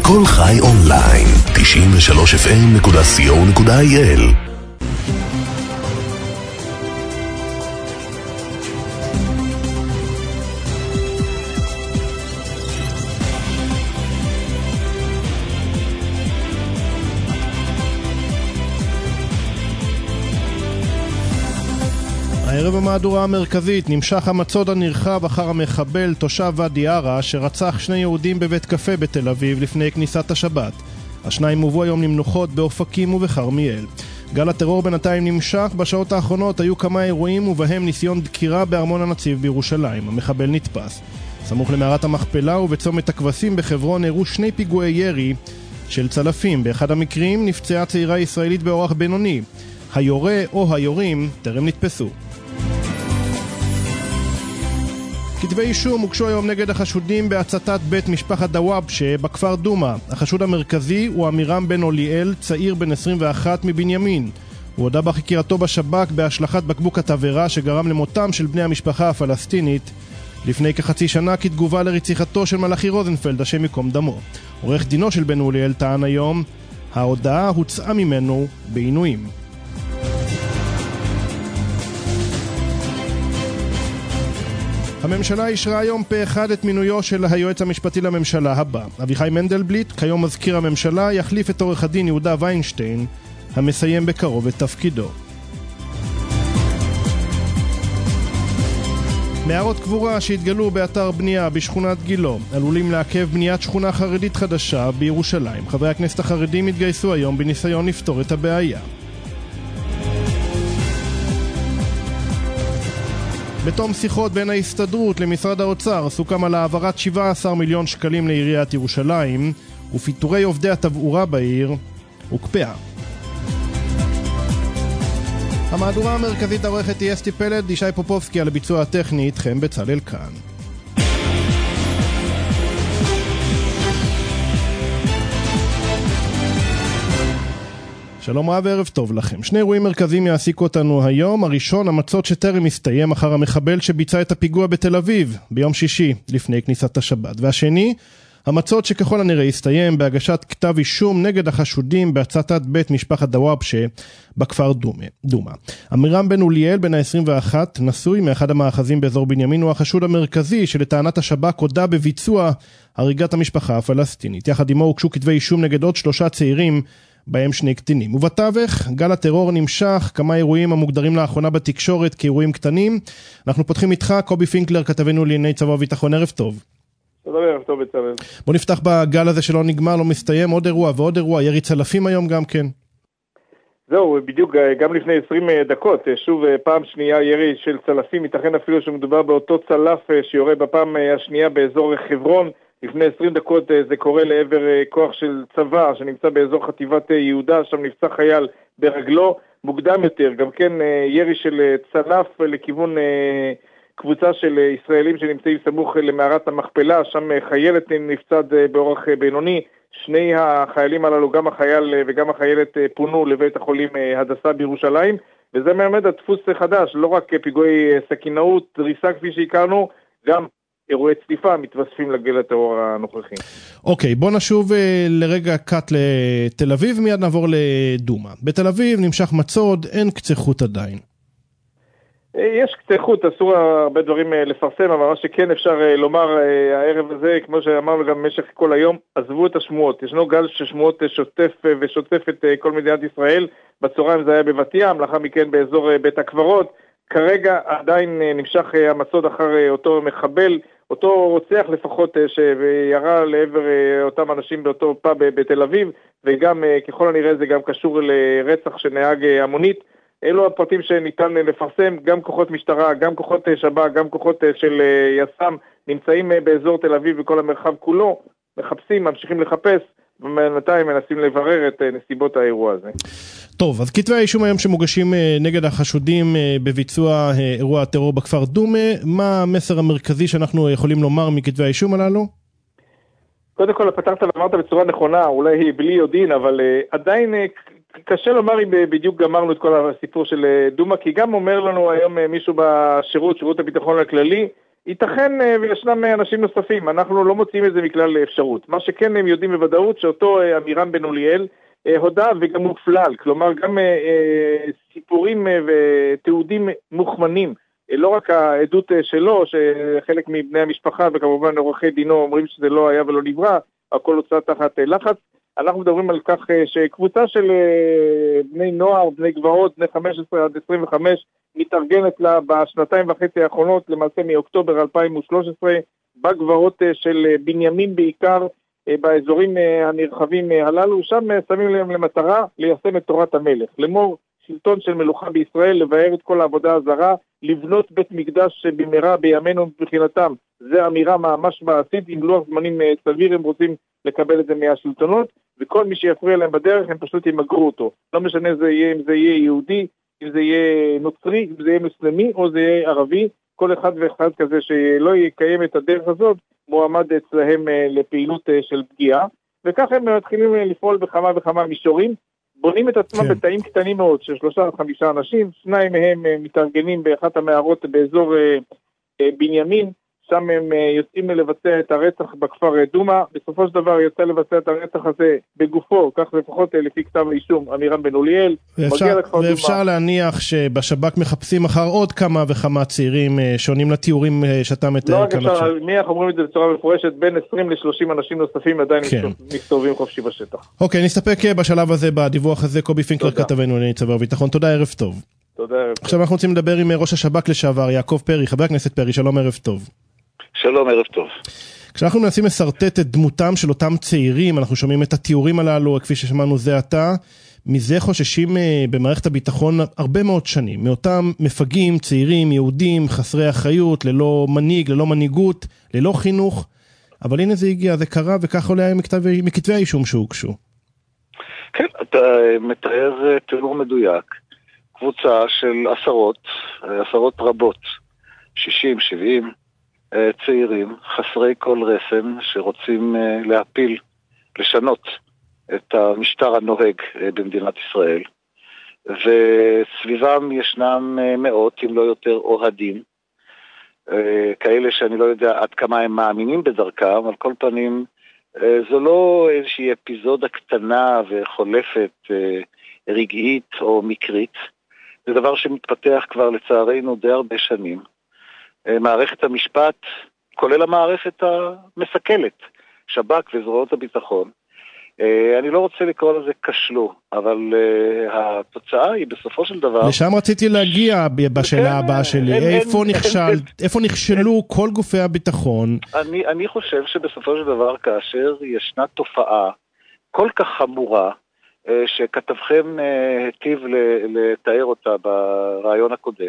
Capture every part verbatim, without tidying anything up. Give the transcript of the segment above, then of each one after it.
כל חי אונליין, תשעים ושלוש אף אם נקודה סי או נקודה איי אל. הערב המהדורה המרכזית נמשך המצוד הנרחב אחר המחבל תושב ואדי ערה שרצח שני יהודים בבית קפה בתל אביב לפני כניסת השבת. השניים הובאו היום למנוחות באופקים ובכרמיאל. גל הטרור בינתיים נמשך. בשעות האחרונות היו כמה אירועים ובהם ניסיון דקירה בארמון הנציב בירושלים. המחבל נתפס. סמוך למערת המכפלה ובצומת הכבשים בחברון אירעו שני פיגועי ירי של צלפים. באחד המקרים נפצעה צעירה ישראלית באורח בינוני. היורה או היורים טרם נתפסו. כתבי אישום הוגשו היום נגד החשודים בהצתת בית משפחת דוואבשה בכפר דומה. החשוד המרכזי הוא אמירם בן אוליאל, צעיר בן עשרים ואחת מבנימין. הוא הודה בחקירתו בשב"כ בהשלכת בקבוק התבערה שגרם למותם של בני המשפחה הפלסטינית לפני כחצי שנה כתגובה לרציחתו של מלאכי רוזנפלד, השם יקום דמו. עורך דינו של בן אוליאל טען היום, ההודעה הוצאה ממנו בעינויים. הממשלה אישרה היום פה אחד את מינויו של היועץ המשפטי לממשלה הבא. אביחי מנדלבליט, כיום מזכיר הממשלה, יחליף את עורך הדין יהודה ויינשטיין, המסיים בקרוב את תפקידו. מערות קבורה שהתגלו באתר בנייה בשכונת גילו עלולים לעכב בניית שכונה חרדית חדשה בירושלים. חברי הכנסת החרדים התגייסו היום בניסיון לפתור את הבעיה. בתום שיחות בין ההסתדרות למשרד האוצר סוכם על העברת שבעה עשר מיליון שקלים לעיריית ירושלים ופיטורי עובדי התבעורה בעיר הוקפאה. המהדורה המרכזית העורכת היא אסתי פלד, ישי פופובסקי על הביצוע הטכני, איתכם בצלאל כאן. שלום רב וערב טוב לכם. שני אירועים מרכזיים יעסיקו אותנו היום. הראשון, המצוד שטרם הסתיים אחר המחבל שביצע את הפיגוע בתל אביב ביום שישי לפני כניסת השבת. והשני, המצוד שככל הנראה הסתיים בהגשת כתב אישום נגד החשודים בהצתת בית משפחת דוואבשה בכפר דומה. דומה. אמירם בן אוליאל, בן ה-עשרים ואחת, נשוי מאחד המאחזים באזור בנימין, הוא החשוד המרכזי שלטענת השב"כ הודה בביצוע הריגת המשפחה הפלסטינית. יחד עמו הוגשו כתבי אישום נגד עוד שלושה צעירים בהם שני קטינים. ובתווך, גל הטרור נמשך, כמה אירועים המוגדרים לאחרונה בתקשורת כאירועים קטנים. אנחנו פותחים איתך, קובי פינקלר, כתבנו לענייני צבא וביטחון. ערב טוב. תודה, ערב טוב בצלאל. בוא נפתח בגל הזה שלא נגמר, לא מסתיים, עוד אירוע ועוד אירוע, ירי צלפים היום גם כן. זהו, בדיוק גם לפני עשרים דקות, שוב פעם שנייה ירי של צלפים, ייתכן אפילו שמדובר באותו צלף שיורה בפעם השנייה באזור חברון. לפני עשרים דקות זה קורה לעבר כוח של צבא שנמצא באזור חטיבת יהודה, שם נפצע חייל ברגלו. מוקדם יותר, גם כן ירי של צלף לכיוון קבוצה של ישראלים שנמצאים סמוך למערת המכפלה, שם חיילת נפצעת באורח בינוני. שני החיילים הללו, גם החייל וגם החיילת, פונו לבית החולים הדסה בירושלים, וזה מלמד הדפוס חדש, לא רק פיגועי סכינאות, דריסה כפי שהכרנו, גם אירועי צליפה מתווספים לגל הטרור הנוכחי. אוקיי, בוא נשוב uh, לרגע קט לתל אביב, מיד נעבור לדומה. בתל אביב נמשך מצוד, אין קצה חוט עדיין. יש קצה חוט, אסור הרבה דברים לפרסם, אבל מה שכן אפשר לומר הערב הזה, כמו שאמרנו גם במשך כל היום, עזבו את השמועות. ישנו גל ששמועות שוטף ושוטף את כל מדינת ישראל. בצהריים זה היה בבת ים, לאחר מכן באזור בית הקברות. כרגע עדיין נמשך המצוד אחר אותו מחבל, אותו רוצח לפחות שירה לעבר אותם אנשים באותו פאב בתל אביב, וגם ככל הנראה זה גם קשור לרצח שנהג המונית. אלו הפרטים שניתן לפרסם, גם כוחות משטרה, גם כוחות שב"כ, גם כוחות של יס"מ נמצאים באזור תל אביב וכל המרחב כולו, מחפשים, ממשיכים לחפש, ובינתיים מנסים לברר את נסיבות האירוע הזה. טוב, אז כתבי האישום היום שמוגשים נגד החשודים בביצוע אירוע הטרור בכפר דומה, מה המסר המרכזי שאנחנו יכולים לומר מכתבי האישום הללו? קודם כל, פתחת ואמרת בצורה נכונה, אולי בלי יודין, אבל עדיין קשה לומר אם בדיוק גמרנו את כל הסיפור של דומה, כי גם אומר לנו היום מישהו בשירות, שירות הביטחון הכללי, ייתכן וישנם אנשים נוספים, אנחנו לא מוצאים את זה מכלל אפשרות. מה שכן הם יודעים בוודאות שאותו עמירם בן אוליאל הודע וגם מופלל, כלומר גם סיפורים ותיעודים מוכמנים, לא רק העדות שלו, שחלק מבני המשפחה וכמובן עורכי דינו אומרים שזה לא היה ולא נברא, הכל הוצא תחת לחץ. אנחנו מדברים על כך שקבוצה של בני נוער, בני גבעות, בני חמש עשרה עד עשרים וחמש, מתארגנת לה בשנתיים וחצי האחרונות, למעשה מאוקטובר אלפיים ושלוש עשרה, בגבעות של בנימין בעיקר, באזורים הנרחבים הללו, שם שמים להם למטרה ליישם את תורת המלך, לאמור שלטון של מלוכה בישראל, לבאר את כל העבודה הזרה, לבנות בית מקדש במהרה בימינו מבחינתם. זה אמירה ממש מעשית, עם לוח זמנים סביר, הם רוצים לקבל את זה מהשלטונות, וכל מי שיפריע להם בדרך הם פשוט ימגרו אותו. לא משנה זה יהיה, אם זה יהיה יהודי, אם זה יהיה נוצרי, אם זה יהיה מוסלמי או זה יהיה ערבי, כל אחד ואחד כזה שלא יקיים את הדרך הזאת, מועמד אצלהם לפעילות של פגיעה, וכך הם מתחילים לפעול בכמה וכמה מישורים, בונים את עצמם כן. בתאים קטנים מאוד של שלושה עד חמישה אנשים, שניים מהם מתארגנים באחת המערות באזור בנימין, שם הם יוצאים לבצע את הרצח בכפר דומה, בסופו של דבר יוצא לבצע את הרצח הזה בגופו, כך לפחות לפי כתב האישום, עמירם בן אוליאל. ואפשר, ואפשר להניח שבשב"כ מחפשים אחר עוד כמה וכמה צעירים שונים לתיאורים שאתה מתאר. לא רק אפשר להניח, אומרים את זה בצורה מפורשת, בין עשרים לשלושים אנשים נוספים עדיין כן. מסתובבים חופשי בשטח. אוקיי, נסתפק בשלב הזה, בדיווח הזה, קובי פינקלר כתבנו לענייני צבא וביטחון. תודה, ערב טוב. תודה, ערב טוב. עכשיו אנחנו רוצים לדבר עם ראש השב"כ לשעבר, יעקב פרי. חבר הכנסת פרי, שלום, ערב טוב. שלום, ערב טוב. כשאנחנו מנסים לסרטט את דמותם של אותם צעירים, אנחנו שומעים את התיאורים הללו, כפי ששמענו זה עתה, מזה חוששים במערכת הביטחון הרבה מאוד שנים, מאותם מפגעים, צעירים, יהודים, חסרי אחריות, ללא מנהיג, ללא מנהיגות, ללא חינוך, אבל הנה זה הגיע, זה קרה, וכך עולה מכתבי האישום שהוגשו. כן, אתה מתאר תיאור מדויק, קבוצה של עשרות, עשרות רבות, שישים, שבעים, צעירים, חסרי כל רסן, שרוצים להפיל, לשנות את המשטר הנוהג במדינת ישראל. וסביבם ישנם מאות, אם לא יותר, אוהדים, כאלה שאני לא יודע עד כמה הם מאמינים בדרכם, על כל פנים, זו לא איזושהי אפיזודה קטנה וחולפת, רגעית או מקרית. זה דבר שמתפתח כבר לצערנו די הרבה שנים. מערכת המשפט, כולל המערכת המסכלת, שב"כ וזרועות הביטחון. אני לא רוצה לקרוא לזה כשלו, אבל התוצאה היא בסופו של דבר... לשם רציתי להגיע בשאלה הבאה שלי. איפה נכשלו כל גופי הביטחון? אני חושב שבסופו של דבר, כאשר ישנה תופעה כל כך חמורה, שכתבכם היטיב לתאר אותה ברעיון הקודם,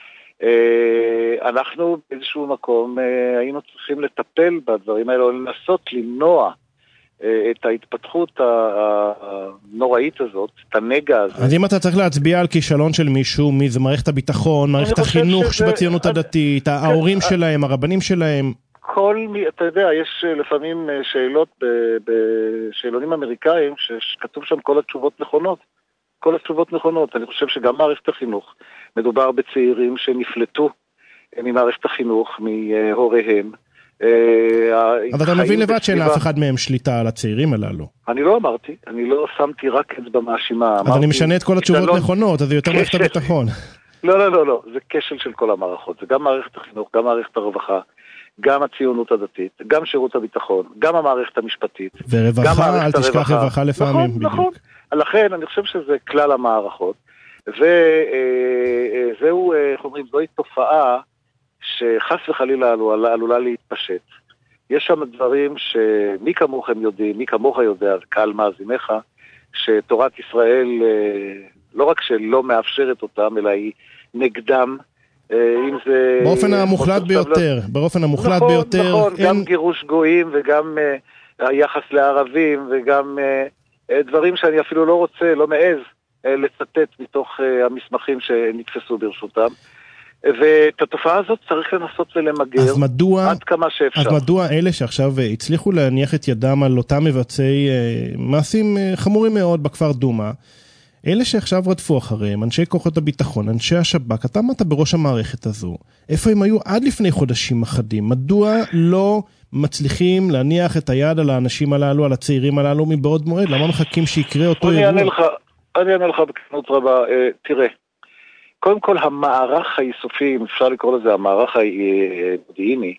אנחנו באיזשהו מקום היינו צריכים לטפל בדברים האלה, או לנסות למנוע את ההתפתחות הנוראית הזאת, את הנגע הזאת. אז אם אתה צריך להצביע על כישלון של מישהו, מי זה מערכת הביטחון, מערכת החינוך שבציונות הדתית, ההורים שלהם, הרבנים שלהם? כל מי, אתה יודע, יש לפעמים שאלות בשאלונים אמריקאים, שכתוב שם כל התשובות נכונות. כל התשובות נכונות. אני חושב שגם מערכת החינוך, מדובר בצעירים שנפלטו ממערכת החינוך, מהוריהם. אבל אתה מבין לבד שאין לאף אחד מהם שליטה על הצעירים הללו. אני לא אמרתי, אני לא שמתי רק אצבע מאשימה. אז אני משנה את כל התשובות נכונות, אז זה יותר מערכת הביטחון. לא, לא, לא, לא, זה כשל של כל המערכות. זה גם מערכת החינוך, גם מערכת הרווחה, גם הציונות הדתית, גם שירות הביטחון, גם המערכת המשפטית. ורווחה, אל תשכח רווחה לפעמים. נכון, נכון. לכן אני חושב שזה כלל המערכות, וזהו, איך אומרים, זוהי תופעה שחס וחלילה עלולה להתפשט. יש שם דברים שמי כמוכם יודעים, מי כמוך יודע, קהל מאזיניך, שתורת ישראל לא רק שלא מאפשרת אותם, אלא היא נגדם, אם זה... באופן המוחלט ביותר, באופן המוחלט ביותר. נכון, גם גירוש גויים וגם היחס לערבים וגם... דברים שאני אפילו לא רוצה, לא מעז, לצטט מתוך המסמכים שנתפסו ברשותם. ואת התופעה הזאת צריך לנסות ולמגר מדוע, עד כמה שאפשר. אז מדוע אלה שעכשיו הצליחו להניח את ידם על אותם מבצעי מעשים חמורים מאוד בכפר דומה, אלה שעכשיו רדפו אחריהם, אנשי כוחות הביטחון, אנשי השב"כ, אתה אמרת בראש המערכת הזו, איפה הם היו עד לפני חודשים אחדים? מדוע לא מצליחים להניח את היד על האנשים הללו, על הצעירים הללו מבעוד מועד? למה מחכים שיקרה אותו אירוע? אני אענה לך, אני אענה לך בכנות רבה. תראה, קודם כל המערך האיסופי, אם אפשר לקרוא לזה המערך המודיעיני,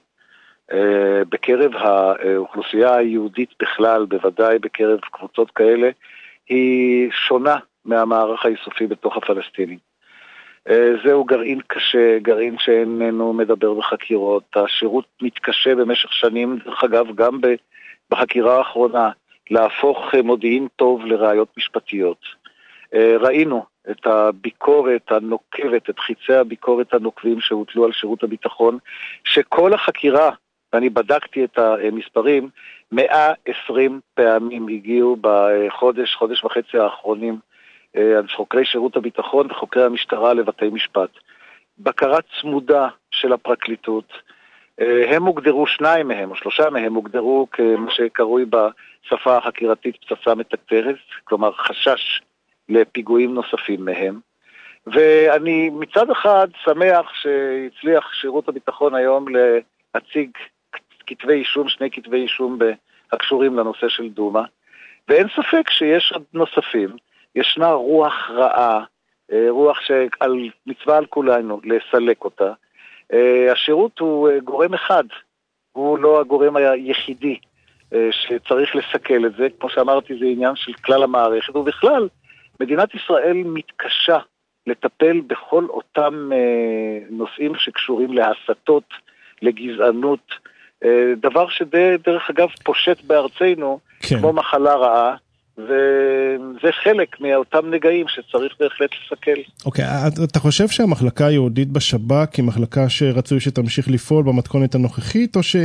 בקרב האוכלוסייה היהודית בכלל, בוודאי בקרב קבוצות כאלה, היא שונה מהמערך האיסופי בתוך הפלסטינים. זהו גרעין קשה, גרעין שאיננו מדבר בחקירות, השירות מתקשה במשך שנים, דרך אגב גם בחקירה האחרונה, להפוך מודיעין טוב לראיות משפטיות. ראינו את הביקורת הנוקבת, את חיצי הביקורת הנוקבים שהוטלו על שירות הביטחון, שכל החקירה, ואני בדקתי את המספרים, מאה ועשרים פעמים הגיעו בחודש, חודש וחצי האחרונים, חוקרי שירות הביטחון וחוקרי המשטרה לבתי משפט. בקרה צמודה של הפרקליטות, הם הוגדרו, שניים מהם או שלושה מהם הוגדרו כמה שקרוי בשפה החקירתית פצצה מתקתרת, כלומר חשש לפיגועים נוספים מהם. ואני מצד אחד שמח שהצליח שירות הביטחון היום להציג כתבי אישום, שני כתבי אישום הקשורים לנושא של דומה, ואין ספק שיש עוד נוספים. ישנה רוח רעה, רוח שעל מצווה על כולנו לסלק אותה. השירות הוא גורם אחד, הוא לא הגורם היחידי שצריך לסכל את זה. כמו שאמרתי, זה עניין של כלל המערכת, ובכלל מדינת ישראל מתקשה לטפל בכל אותם נושאים שקשורים להסתות, לגזענות, דבר שדרך אגב פושט בארצנו, כן. כמו מחלה רעה, וזה חלק מאותם נגעים שצריך בהחלט לסכל. אוקיי, אתה חושב שהמחלקה היהודית בשב"כ היא מחלקה שרצוי שתמשיך לפעול במתכונת הנוכחית, או ש...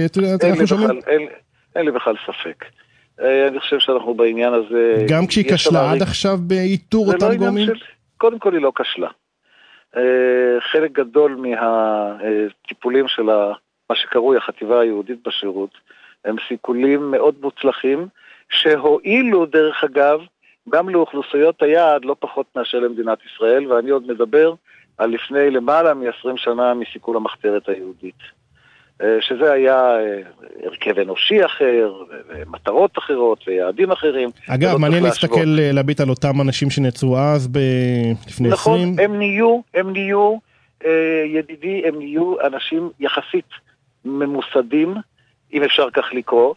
אין לי בכלל ספק. אני חושב שאנחנו בעניין הזה... גם כשהיא כשלה עד עכשיו באיתור אותם גורמים? קודם כל היא לא כשלה. חלק גדול מהטיפולים של מה שקרוי החטיבה היהודית בשירות, הם סיכולים מאוד מוצלחים, שהועילו דרך אגב גם לאוכלוסיות היעד לא פחות מאשר למדינת ישראל, ואני עוד מדבר על לפני למעלה מ-עשרים שנה מסיכול המחתרת היהודית, שזה היה הרכב אנושי אחר, מטרות אחרות ויעדים אחרים. אגב, מעניין להסתכל להביט על אותם אנשים שנעצרו אז לפני נכון, עשרים. נכון, הם נהיו, הם נהיו, ידידי, הם נהיו אנשים יחסית ממוסדים, אם אפשר כך לקרוא,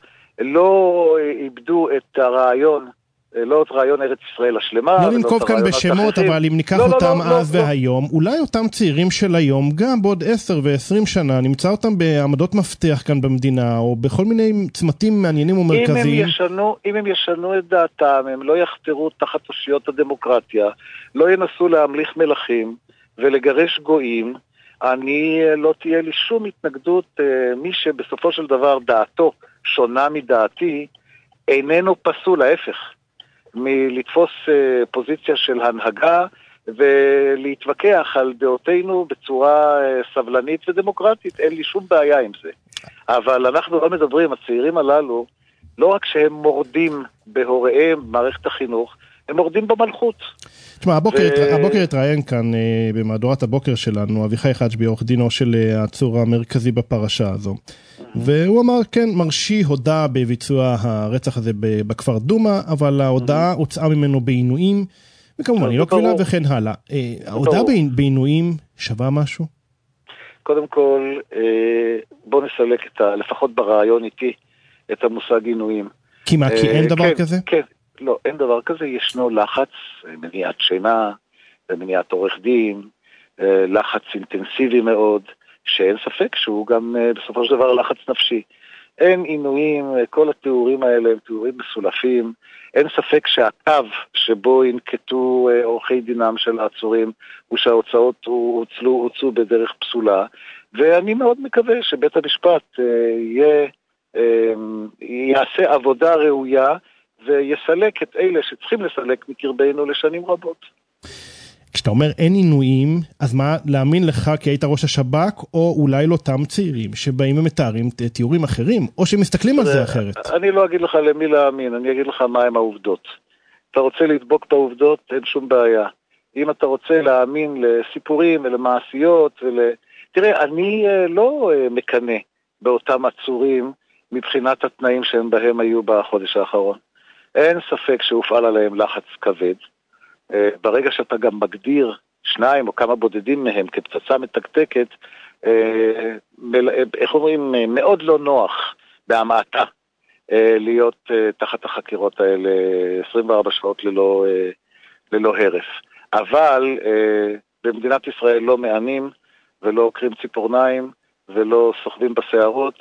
לא איבדו את הרעיון, לא את רעיון ארץ ישראל השלמה. לא ננקוב כאן בשמות, אבל אם ניקח אותם אז והיום, אולי אותם צעירים של היום, גם בעוד עשר ועשרים שנה, נמצא אותם בעמדות מפתח כאן במדינה, או בכל מיני צמתים מעניינים ומרכזיים. אם הם ישנו את דעתם, הם לא יחתרו תחת אושיות הדמוקרטיה, לא ינסו להמליך מלכים ולגרש גויים, אני לא תהיה לי שום התנגדות, מי שבסופו של דבר דעתו שונה מדעתי, איננו פסול, ההפך, מלתפוס פוזיציה של הנהגה ולהתווכח על דעותינו בצורה סבלנית ודמוקרטית, אין לי שום בעיה עם זה. אבל אנחנו לא מדברים, הצעירים הללו, לא רק שהם מורדים בהוריהם, מערכת החינוך, הם מורדים במלכות. תשמע, הבוקר, ו... הבוקר התראיין כאן אה, במהדורת הבוקר שלנו, אביחי חג'בי, עורך דינו של העצור המרכזי בפרשה הזו. והוא אמר, כן, מרשי הודע בביצוע הרצח הזה בכפר דומה, אבל ההודעה הוצאה ממנו בעינויים, וכמובן, היא לא קבילה וכן הלאה. אה, ההודעה בעינויים שווה משהו? קודם כל, אה, בוא נסלק את ה, לפחות ברעיון איתי, את המושג עינויים. כי מה, כי אין דבר כזה? כן. לא, אין דבר כזה, ישנו לחץ, מניעת שינה, מניעת עורך דין, לחץ אינטנסיבי מאוד, שאין ספק שהוא גם בסופו של דבר לחץ נפשי. אין עינויים, כל התיאורים האלה הם תיאורים מסולפים, אין ספק שהקו שבו ינקטו עורכי דינם של העצורים, הוא שההוצאות הוצלו, הוצאו בדרך פסולה, ואני מאוד מקווה שבית המשפט יהיה, יעשה עבודה ראויה, ויסלק את אלה שצריכים לסלק מקרבנו לשנים רבות. כשאתה אומר אין עינויים, אז מה, להאמין לך כי היית ראש השב"כ, או אולי לא אותם צעירים שבאים ומתארים תיאורים אחרים, או שמסתכלים על זה אחרת? אני לא אגיד לך למי להאמין, אני אגיד לך מה הם העובדות. אתה רוצה לדבוק בעובדות, אין שום בעיה. אם אתה רוצה להאמין לסיפורים ולמעשיות, ול... תראה, אני לא מקנה באותם עצורים מבחינת התנאים שהם בהם היו בחודש האחרון. אין ספק שהופעל עליהם לחץ כבד. ברגע שאתה גם מגדיר שניים או כמה בודדים מהם כפצצה מתקתקת, איך אומרים, מאוד לא נוח בהמעטה להיות תחת החקירות האלה עשרים וארבע שעות ללא, ללא הרף. אבל במדינת ישראל לא מענים ולא עוקרים ציפורניים ולא סוחבים בשערות.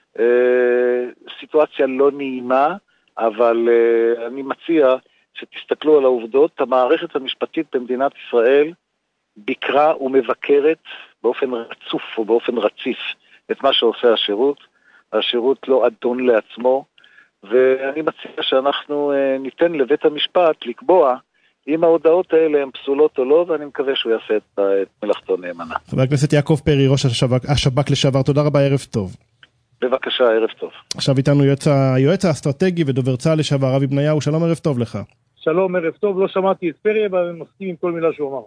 סיטואציה לא נעימה, אבל אני מציע שתסתכלו על העובדות. המערכת המשפטית במדינת ישראל ביקרה ומבקרת באופן רצוף או באופן רציף את מה שעושה השירות. השירות לא אדון לעצמו, ואני מציע שאנחנו ניתן לבית המשפט לקבוע אם ההודעות האלה הן פסולות או לא, ואני מקווה שהוא יעשה את, את מלאכתו נאמנה. חבר הכנסת יעקב פרי, ראש השב"כ, השב"כ לשעבר, תודה רבה, ערב טוב. בבקשה, ערב טוב. עכשיו איתנו יועץ, היועץ האסטרטגי ודובר צה"ל לשעבר, אבי בניהו, שלום, ערב טוב לך. שלום, ערב טוב, לא שמעתי את פרי, אבל אני מסכים עם כל מילה שהוא אמר.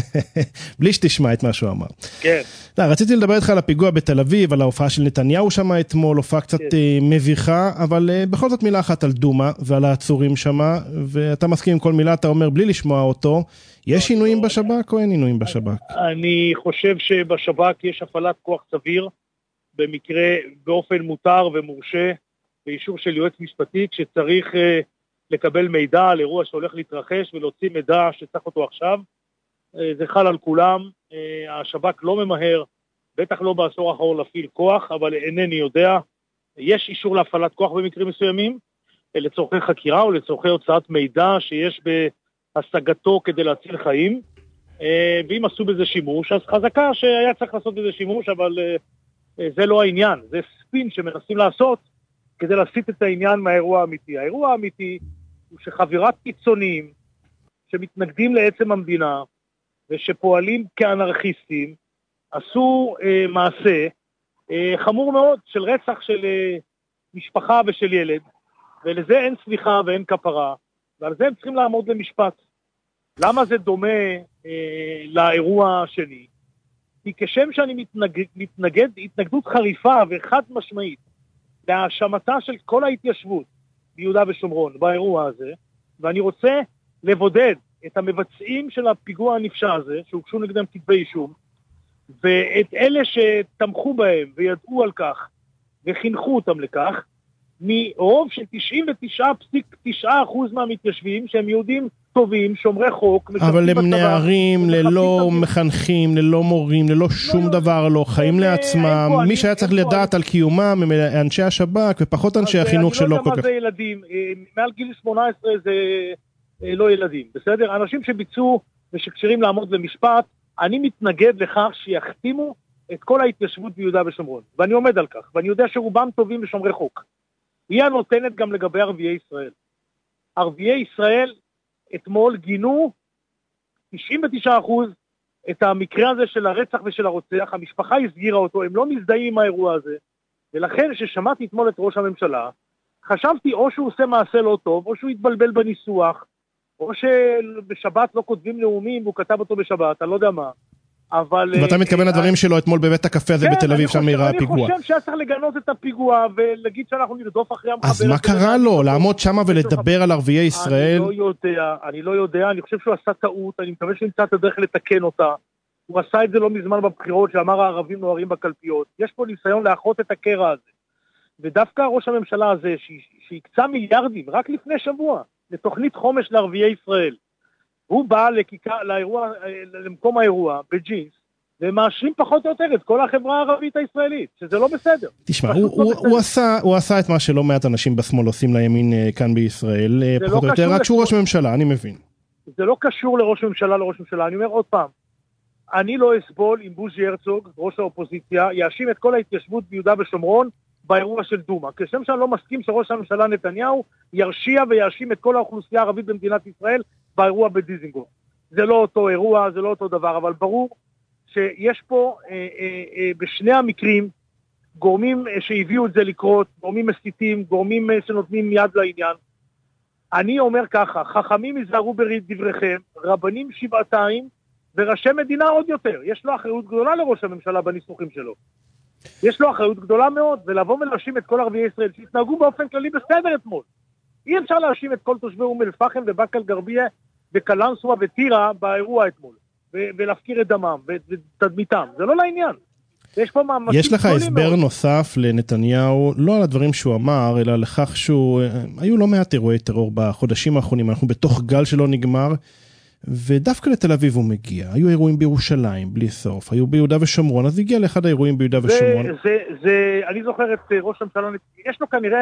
בלי שתשמע את מה שהוא אמר. כן. לא, רציתי לדבר איתך על הפיגוע בתל אביב, על ההופעה של נתניהו שמה אתמול, הופעה קצת כן. מביכה, אבל בכל זאת מילה אחת על דומה ועל העצורים שמה, ואתה מסכים עם כל מילה, אתה אומר בלי לשמוע אותו, יש שינויים לא, בשב"כ או אין שינויים בשב"כ? אני חושב שבשב"כ יש הפעלת כוח סביר, במקרה באופן מותר ומורשה, באישור של יועץ משפטי, כשצריך לקבל מידע על אירוע שהולך להתרחש ולהוציא מידע שצריך אותו עכשיו. זה חל על כולם. השב"כ לא ממהר, בטח לא בעשור האחרון להפעיל כוח, אבל אינני יודע. יש אישור להפעלת כוח במקרים מסוימים, לצורכי חקירה או לצורכי הוצאת מידע שיש בהשגתו כדי להציל חיים. ואם עשו בזה שימוש, אז חזקה שהיה צריך לעשות בזה שימוש, אבל זה לא העניין. זה ספין שמנסים לעשות כדי להסיט את העניין מהאירוע האמיתי. האירוע האמיתי הוא שחבירת קיצוניים שמתנגדים לעצם המדינה ושפועלים כאנרכיסטים עשו אה, מעשה אה, חמור מאוד של רצח של אה, משפחה ושל ילד, ולזה אין סליחה ואין כפרה, ועל זה הם צריכים לעמוד למשפט. למה זה דומה אה, לאירוע השני? כי כשם שאני מתנגד, מתנגד התנגדות חריפה וחד משמעית להאשמתה של כל ההתיישבות ביהודה ושומרון באירוע הזה, ואני רוצה לבודד את המבצעים של הפיגוע הנפשע הזה, שהוגשו נגדם כתבי אישום, ואת אלה שתמכו בהם וידעו על כך וחינכו אותם לכך, מרוב של תשעים ותשע נקודה תשע אחוז מהמתיישבים שהם יהודים טובים, שומרי חוק, אבל הם נערים, ללא מחנכים, ללא מורים, ללא שום דבר, לא חיים לעצמם. מי שהיה צריך לדעת על קיומם הם אנשי השב"כ ופחות אנשי החינוך שלא כל כך. אני לא יודע מה זה ילדים, מעל גיל שמונה עשרה זה לא ילדים, בסדר? אנשים שביצעו ושקשרים לעמוד למשפט, אני מתנגד לכך שיחתימו את כל ההתיישבות ביהודה ושומרון, ואני עומד על כך, ואני יודע שרובם טובים ושומרי חוק. היא הנותנת גם לגבי ערביי ישראל. ערביי ישראל אתמול גינו תשעים ותשעה אחוז את המקרה הזה של הרצח ושל הרוצח, המשפחה הסגירה אותו, הם לא מזדהים עם האירוע הזה, ולכן ששמעתי אתמול את ראש הממשלה, חשבתי או שהוא עושה מעשה לא טוב, או שהוא התבלבל בניסוח, או שבשבת לא כותבים נאומים, והוא כתב אותו בשבת, אני לא יודע מה. אבל... ואתה מתכוון לדברים שלו אתמול בבית הקפה הזה בתל אביב, שם נראה הפיגוע. אני חושב שהיה צריך לגנות את הפיגוע, ולהגיד שאנחנו נרדוף אחרי המחבל. אז מה קרה לו? לעמוד שם ולדבר על ערביי ישראל? אני לא יודע, אני לא יודע, אני חושב שהוא עשה טעות, אני מקווה שנמצא את הדרך לתקן אותה. הוא עשה את זה לא מזמן בבחירות, שאמר הערבים נוערים בקלפיות. יש פה ניסיון לאחות את הקרע הזה. ודווקא ראש הממשלה הזה, שהקצה מיליארדים, רק לפני שבוע, לתוכנית חומש לערביי ישראל, הוא בא לכיכר, לאירוע, למקום האירוע, בג'ינס, ומאשרים פחות או יותר את כל החברה הערבית הישראלית, שזה לא בסדר. תשמע, הוא, הוא, הוא, עשה, הוא עשה את מה שלא מעט אנשים בשמאל עושים לימין כאן בישראל, פחות או יותר, רק שהוא ראש ממשלה, אני מבין. זה לא קשור לראש ממשלה, לראש ממשלה, אני אומר עוד פעם, אני לא אסבול אם בוז'י הרצוג, ראש האופוזיציה, יאשים את כל ההתיישבות ביהודה ושומרון, באירוע של דומה. כשם שאני לא מסכים שראש הממשלה נתניהו ירשיע ויאשים את כל האוכלוסייה הערבית במדינת ישראל באירוע בדיזינגוף. זה לא אותו אירוע, זה לא אותו דבר, אבל ברור שיש פה אה, אה, אה, בשני המקרים גורמים אה, שהביאו את זה לקרות, גורמים מסיתים, גורמים אה, שנותנים יד לעניין. אני אומר ככה, חכמים יזהרו בדבריכם, רבנים שבעתיים, וראשי מדינה עוד יותר. יש לו אחריות גדולה לראש הממשלה בניסוחים שלו. יש לו אחריות גדולה מאוד, ולבוא ולהאשים את כל ערביי ישראל, שהתנהגו באופן כללי בסדר אתמול. אי אפשר להאשים את כל תושבי אום אל-פחם ובאקה אל-גרבייה וקלנסווה וטירה באירוע אתמול, ו- ולהפקיר את דמם ותדמיתם. זה לא לעניין. יש פה מאמצים יש לך הסבר מאוד. נוסף לנתניהו, לא על הדברים שהוא אמר, אלא לכך שהוא, היו לא מעט אירועי טרור בחודשים האחרונים, אנחנו בתוך גל שלא נגמר, ודווקא לתל אביב הוא מגיע. היו אירועים בירושלים, בלי סוף, היו ביהודה ושומרון, אז הגיע לאחד האירועים ביהודה זה, ושומרון. זה, זה, אני זוכר את ראש הממשלה, יש לו כנראה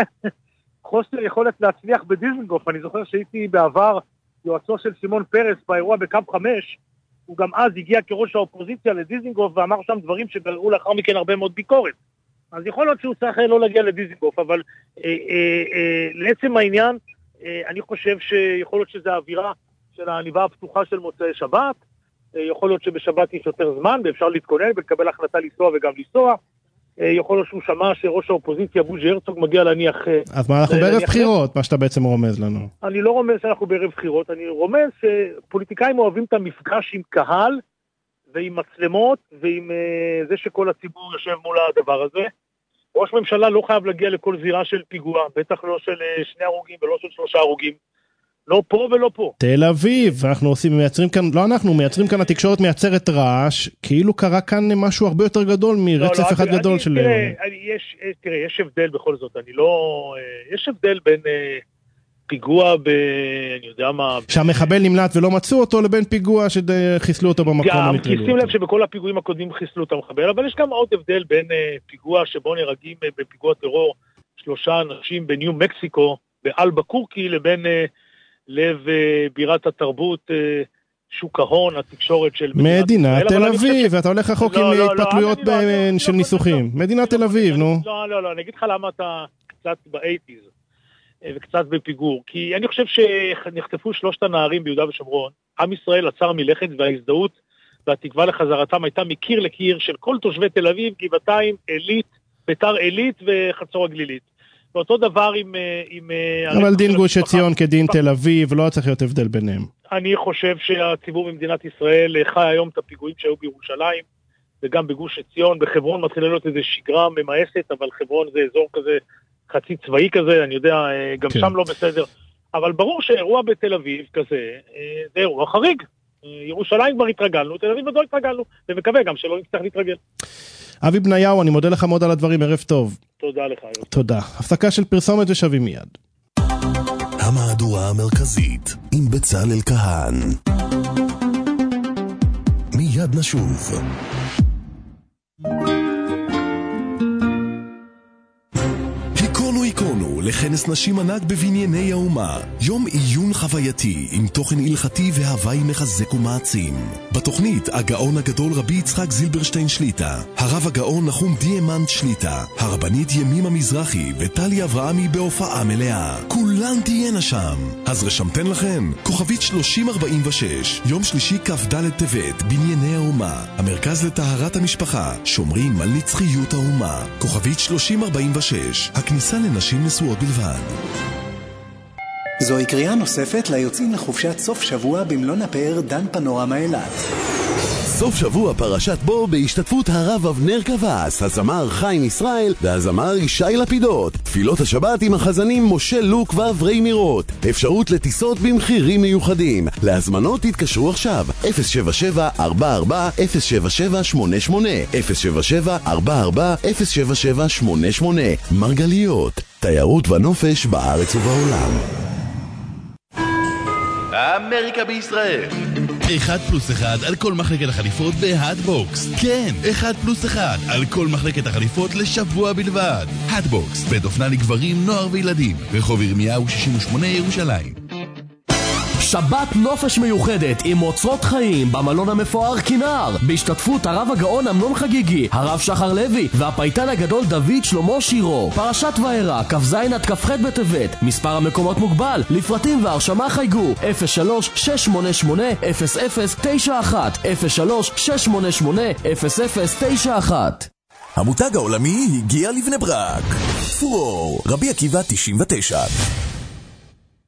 חוסר יכולת להצליח בדיזנגוף. אני זוכר שהייתי בעבר יועצו של שמעון פרס באירוע בקו חמש, הוא גם אז הגיע כראש האופוזיציה לדיזנגוף ואמר שם דברים שגררו לאחר מכן הרבה מאוד ביקורת. אז יכול להיות שהוא צריך לא להגיע לדיזנגוף, אבל אה, אה, אה, לעצם העניין, אה, אני חושב שיכול להיות שזה האווירה של העניבה הפתוחה של מוצאי שבת, אה, יכול להיות שבשבת יש יותר זמן ואפשר להתכונן ולקבל החלטה לנסוע וגם לנסוע, אה, יכול להיות שהוא שמע שראש האופוזיציה בוז'י הרצוג מגיע להניח... אה, אז מה, אנחנו אה, בערב להניח בחירות, מה שאתה בעצם רומז לנו. אני לא רומז שאנחנו בערב בחירות, אני רומז שפוליטיקאים אוהבים את המפגש עם קהל ועם מצלמות ועם אה, זה שכל הציבור יושב מול הדבר הזה. ראש ממשלה לא חייב להגיע לכל זירה של פיגוע, בטח לא של אה, שני הרוגים ולא של שלושה הרוגים. לא פה ולא פה. תל אביב, אנחנו עושים, מייצרים כאן, לא אנחנו, מייצרים כאן, התקשורת מייצרת רעש, כאילו קרה כאן משהו הרבה יותר גדול מרצף לא, לא, אחד אני, גדול אני, של... תראה, אני, יש, תראה, יש הבדל בכל זאת, אני לא... יש הבדל בין אה, פיגוע ב... אני יודע מה... שהמחבל נמלט ולא מצאו אותו, לבין פיגוע שחיסלו אותו במקום. גם, כי שים לב שבכל הפיגועים הקודמים חיסלו את המחבל, אבל יש גם עוד הבדל בין אה, פיגוע שבו נהרגים אה, בפיגוע טרור שלושה אנשים בניו מקסיקו, באלבקורקי, לבין... אה, לב בירת התרבות, שוק ההון, התקשורת של מדינת תל אביב, ואתה הולך רחוק עם התפתלויות של ניסוחים. מדינת תל אביב, נו. לא, לא, לא, אני אגיד לך למה אתה קצת באייטיז, וקצת בפיגור, כי אני חושב שנחטפו שלושת הנערים ביהודה ושומרון, עם ישראל עצר מלכת, וההזדהות והתקווה לחזרתם הייתה מקיר לקיר של כל תושבי תל אביב, גבעתיים, עילית, ביתר עילית וחצור הגלילית. ואותו דבר עם... עם אבל דין גוש עציון כדין תל אביב, לא צריך להיות הבדל ביניהם. אני חושב שהציבור במדינת ישראל חי היום את הפיגועים שהיו בירושלים, וגם בגוש עציון, בחברון מתחילה להיות איזו שגרה ממאסת, אבל חברון זה אזור כזה, חצי צבאי כזה, אני יודע, גם כן. שם לא בסדר. אבל ברור שאירוע בתל אביב כזה, זה אירוע חריג. ירושלים כבר התרגלנו, תל אביב עוד לא התרגלנו, ומקווה גם שלא נצטרך להתרגל. אבי בניהו, אני מודה לך מאוד על הדברים, ערב טוב. תודה לך. ערב. תודה. הפסקה של פרסומת ושבים מיד. המהדורה המרכזית עם בצלאל כהן. מיד נשוב. היכונו היכונו לכנס נשים ענק בבנייני האומה. יום עיון חווייתי עם תוכן הלכתי והוואי מחזק ומעצים. בתוכנית הגאון הגדול רבי יצחק זילברשטיין שליטה, הרב הגאון נחום דיאמנט שליטה, הרבנית ימימה מזרחי וטלי אברהמי בהופעה מלאה. כולן תהיינה שם. אז רשמתן לכם, כוכבית שלושים ארבעים ושש, יום שלישי כ"ד טבת, בנייני האומה, המרכז לטהרת המשפחה, שומרים על נצחיות האומה. כוכבית שלושים ארבעים ושש, הכניסה לנשים נשואות בלבד. זוהי קריאה נוספת ליוצאים לחופשת סוף שבוע במלון הפאר דן פנורמה אילת. סוף שבוע פרשת בו בהשתתפות הרב אבנר קבס, הזמר חיים ישראל והזמר ישי לפידות. תפילות השבת עם החזנים משה לוק ואברי מירות. אפשרות לטיסות במחירים מיוחדים. להזמנות תתקשרו עכשיו אפס שבע שבע ארבע ארבע אפס שבע שבע שמונה שמונה אפס שבע שבע ארבע ארבע אפס שבע שבע שמונה שמונה. מרגליות, תיירות ונופש בארץ ובעולם. אמריקה בישראל. אחד פלוס אחד על כל מחלקת החליפות בהאטבוקס. כן, אחד פלוס אחד על כל מחלקת החליפות לשבוע בלבד. האטבוקס, בית אופנה לגברים, נוער וילדים. רחוב ירמיהו שישים ושמונה ירושלים. שבת נופש מיוחדת עם אוצרות חיים במלון המפואר כינר, בהשתתפות הרב הגאון אמנון חגיגי, הרב שחר לוי והפייטן הגדול דוד שלמה שירו. פרשת וארא, כ"ז עד כ"ח בטבת. מספר המקומות מוגבל, לפרטים והרשמה חייגו אפס שלוש שש שמונה שמונה אפס אפס תשע אחת אפס שלוש שש שמונה שמונה אפס אפס תשע אחת. המותג העולמי הגיע לבני ברק. פורור, רבי עקיבא תשעים ותשע.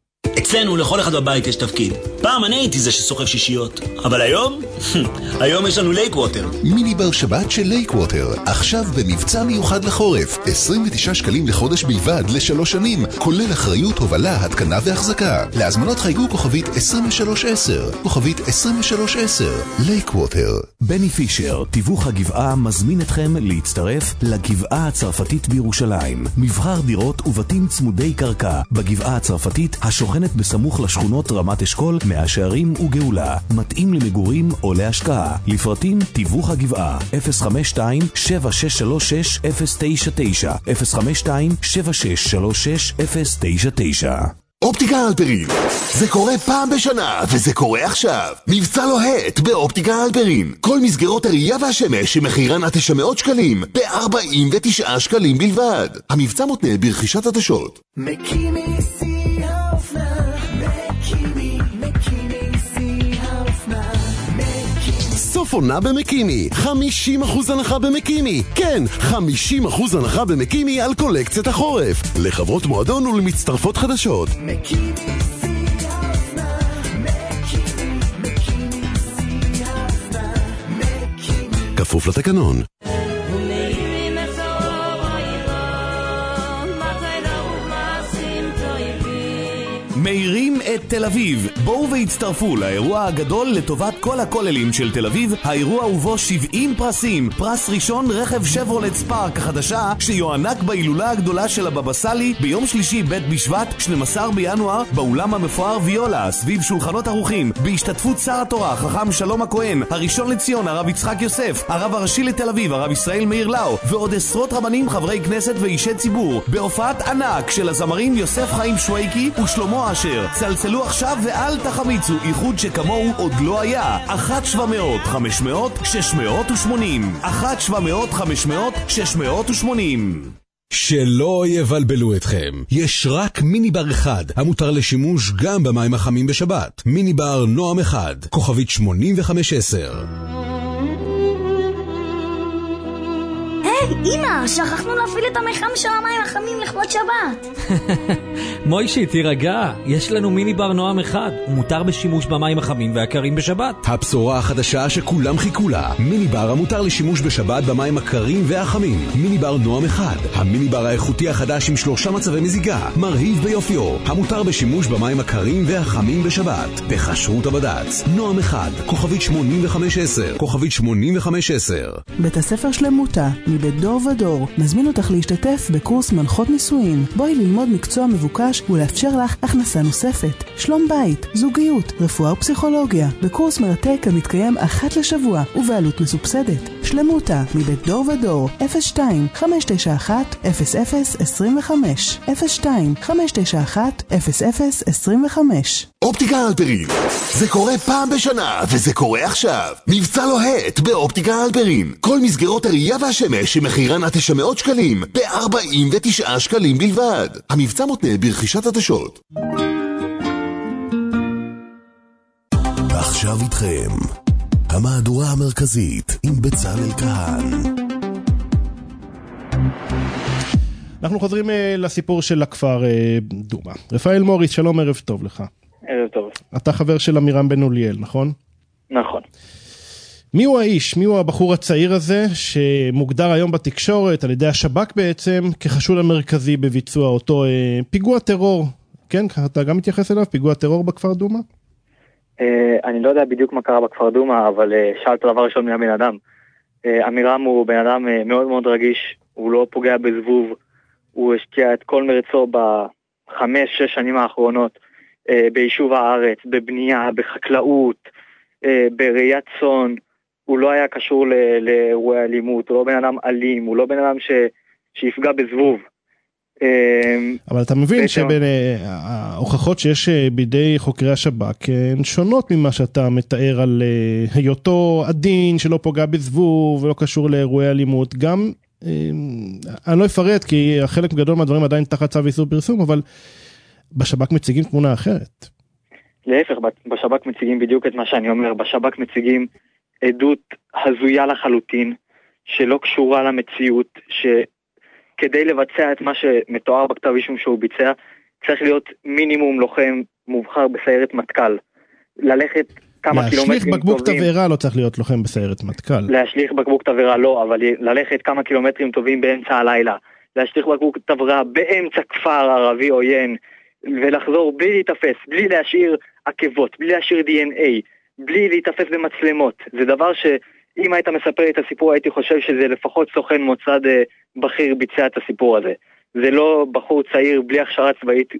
אצלנו לכל אחד בבית יש תפקיד. פעם אני הייתי זה שסוחב שישיות, אבל היום? היום יש לנו לייק ווטר. מיני בר שבת של לייק ווטר, עכשיו במבצע מיוחד לחורף, עשרים ותשעה שקלים לחודש בלבד לשלוש שנים, כולל אחריות, הובלה, התקנה והחזקה. להזמנות חייגו כוכבית עשרים ושלוש עשר, כוכבית עשרים ושלוש עשר, לייק ווטר. בני פישר, תיווך הגבעה, מזמין אתכם להצטרף לגבעה הצרפתית בירושלים. מבחר דירות ובתים צמודי קרקע בגבעה הצרפתית השוכנת בסמוך לשכונות רמת אשכול, מאה שערים וגאולה. מתאים למגורים או להשקעה. לפרטים תיווך הגבעה אפס חמש שתיים שבע שש שלוש שש אפס תשע תשע אפס חמש שתיים שבע שש שלוש שש אפס תשע תשע. אופטיקה הלפרין, זה קורה פעם בשנה, וזה קורה עכשיו. מבצע לוהט באופטיקה הלפרין. כל מסגרות הראייה והשמש שמחירן עד תשע מאות שקלים, ב-ארבעים ותשעה שקלים בלבד. המבצע מותנה ברכישת עדשות. מקימי שיא האופנה, מקימי, מקימי שיא האופנה, מקימי. סוף עונה במקימי, חמישים אחוז הנחה במקימי. כן, חמישים אחוז הנחה במקימי על קולקציית החורף. לחברות מועדון ולמצטרפות חדשות. מקימי שיא האופנה, מקימי, מקימי שיא האופנה, מקימי. כפוף לתקנון. מאירים את תל אביב. בואו והצטרפו לאירוע הגדול לטובת כל הכוללים של תל אביב. האירוע ובו שבעים פרסים. פרס ראשון רכב שברולט ספארק החדשה שיוענק בהילולה הגדולה של הבבא סאלי ביום שלישי ב' בשבט שנים עשר בינואר באולם המפואר ויולה סביב שולחנות ערוכים בהשתתפות שר התורה חכם שלום הכהן, הראשון לציון הרב יצחק יוסף, הרב הראשי לתל אביב הרב ישראל מאיר לאו ועוד עשרות רבנים, חברי כנסת ואישי ציבור בהופעת ענק של הזמרים יוסף חיים שויקי ושלמה אשר. צלצלו עכשיו ואל תחמיצו, איחוד שכמוהו עוד לא היה. אחת שבע מאות חמש מאות שש מאות ושמונים אחת שבע מאות חמש מאות שש מאות ושמונים. שלא יבלבלו אתכם, יש רק מיני בר אחד המותר לשימוש גם במים החמים בשבת. מיני בר נועם אחד, כוכבית שמונים וחמש עשר. היי, אמא, שכחנו להפעיל את המחם של המים החמים לכבוד שבת. מוישי, תירגע, יש לנו מיני בר נועם אחד, הוא מותר בשימוש במים החמים והקרים בשבת. הבשורה החדשה שכולם חיכו לה, מיני בר המותר לשימוש בשבת במים הקרים והחמים. מיני בר נועם אחד, המיני בר האיכותי החדש עם שלושה מצבי מזיגה, מרהיב ביופיו, המותר בשימוש במים הקרים והחמים בשבת. בכשרות הבד"ץ, נועם אחד, כוכבית שמונים וחמש עשר, כוכבית שמונים וחמש עשר. בית הספר שלמותה, מבית דור ודור, מזמין אותך להשתתף בקורס מנחות נישואין. בואי ללמוד מקצוע מבוקש ולאפשר לך הכנסה נוספת. שלום בית, זוגיות, רפואה ופסיכולוגיה. בקורס מרתק המתקיים אחת לשבוע ובעלות מסובסדת. שלמותה, מבית דור ודור, אפס שתיים חמש תשע אחת אפס אפס עשרים וחמש אפס שתיים חמש תשע אחת אפס אפס עשרים וחמש. אופטיקה הלפרין, זה קורה פעם בשנה, וזה קורה עכשיו. מבצע לוהט באופטיקה הלפרין. כל מסגרות הראייה והשמש שמחירן עד תשע מאות שקלים, ב-ארבעים ותשעה שקלים בלבד. המבצע מותנה ברכישת עדשות. עכשיו איתכם המהדורה המרכזית עם בצלאל כהן. אנחנו חוזרים לסיפור של הכפר דומא. רפאל מוריס, שלום, ערב טוב לך. ערב טוב. אתה חבר של אמירם בן אוליאל, נכון? נכון. מי הוא האיש? מי הוא הבחור הצעיר הזה שמוגדר היום בתקשורת על ידי השב"כ בעצם כחשוד המרכזי בביצוע אותו אה, פיגוע טרור? כן, אתה גם מתייחס אליו, פיגוע טרור בכפר דומא? אה, אני לא יודע בדיוק מה קרה בכפר דומא, אבל אה, שאלת דבר ראשון מהבן אדם. אה, אמירם הוא בן אדם אה, מאוד מאוד רגיש, הוא לא פוגע בזבוב, הוא השקיע את כל מרצו בחמש, שש שנים האחרונות אה, ביישוב הארץ, בבנייה, בחקלאות, אה, בראיית צאן. הוא לא היה קשור לאירועי אלימות, הוא לא בן אדם אלים, הוא לא בן אדם ש, שיפגע בזבוב. אבל אתה מבין שההוכחות שיש בידי חוקרי השב"כ הן שונות ממה שאתה מתאר על היותו עדין שלא פוגע בזבוב ולא קשור לאירועי אלימות. גם, אני לא אפרט כי החלק גדול מהדברים עדיין תחת צו איסור פרסום, אבל בשב"כ מציגים תמונה אחרת. להפך, בשב"כ מציגים בדיוק את מה שאני אומר, בשב"כ מציגים עדות הזויה לחלוטין, שלא קשורה למציאות, שכדי לבצע את מה שמתואר בכתב אישום שהוא ביצע, צריך להיות מינימום לוחם מובחר בסיירת מטכ"ל. ללכת כמה קילומטרים טובים. להשליך בקבוק תבערה לא צריך להיות לוחם בסיירת מטכ"ל. להשליך בקבוק תבערה לא, אבל ללכת כמה קילומטרים טובים באמצע הלילה. להשליך בקבוק תבערה באמצע כפר ערבי עוין, ולחזור בלי להתאפס, בלי להשאיר עקבות, בלי להשאיר די אן איי, בלי להתאפס במצלמות. זה דבר שאם היית מספר את הסיפור, הייתי חושב שזה לפחות סוכן מוצד בכיר ביצע את הסיפור הזה. זה לא בחור צעיר בלי הכשרה צבאית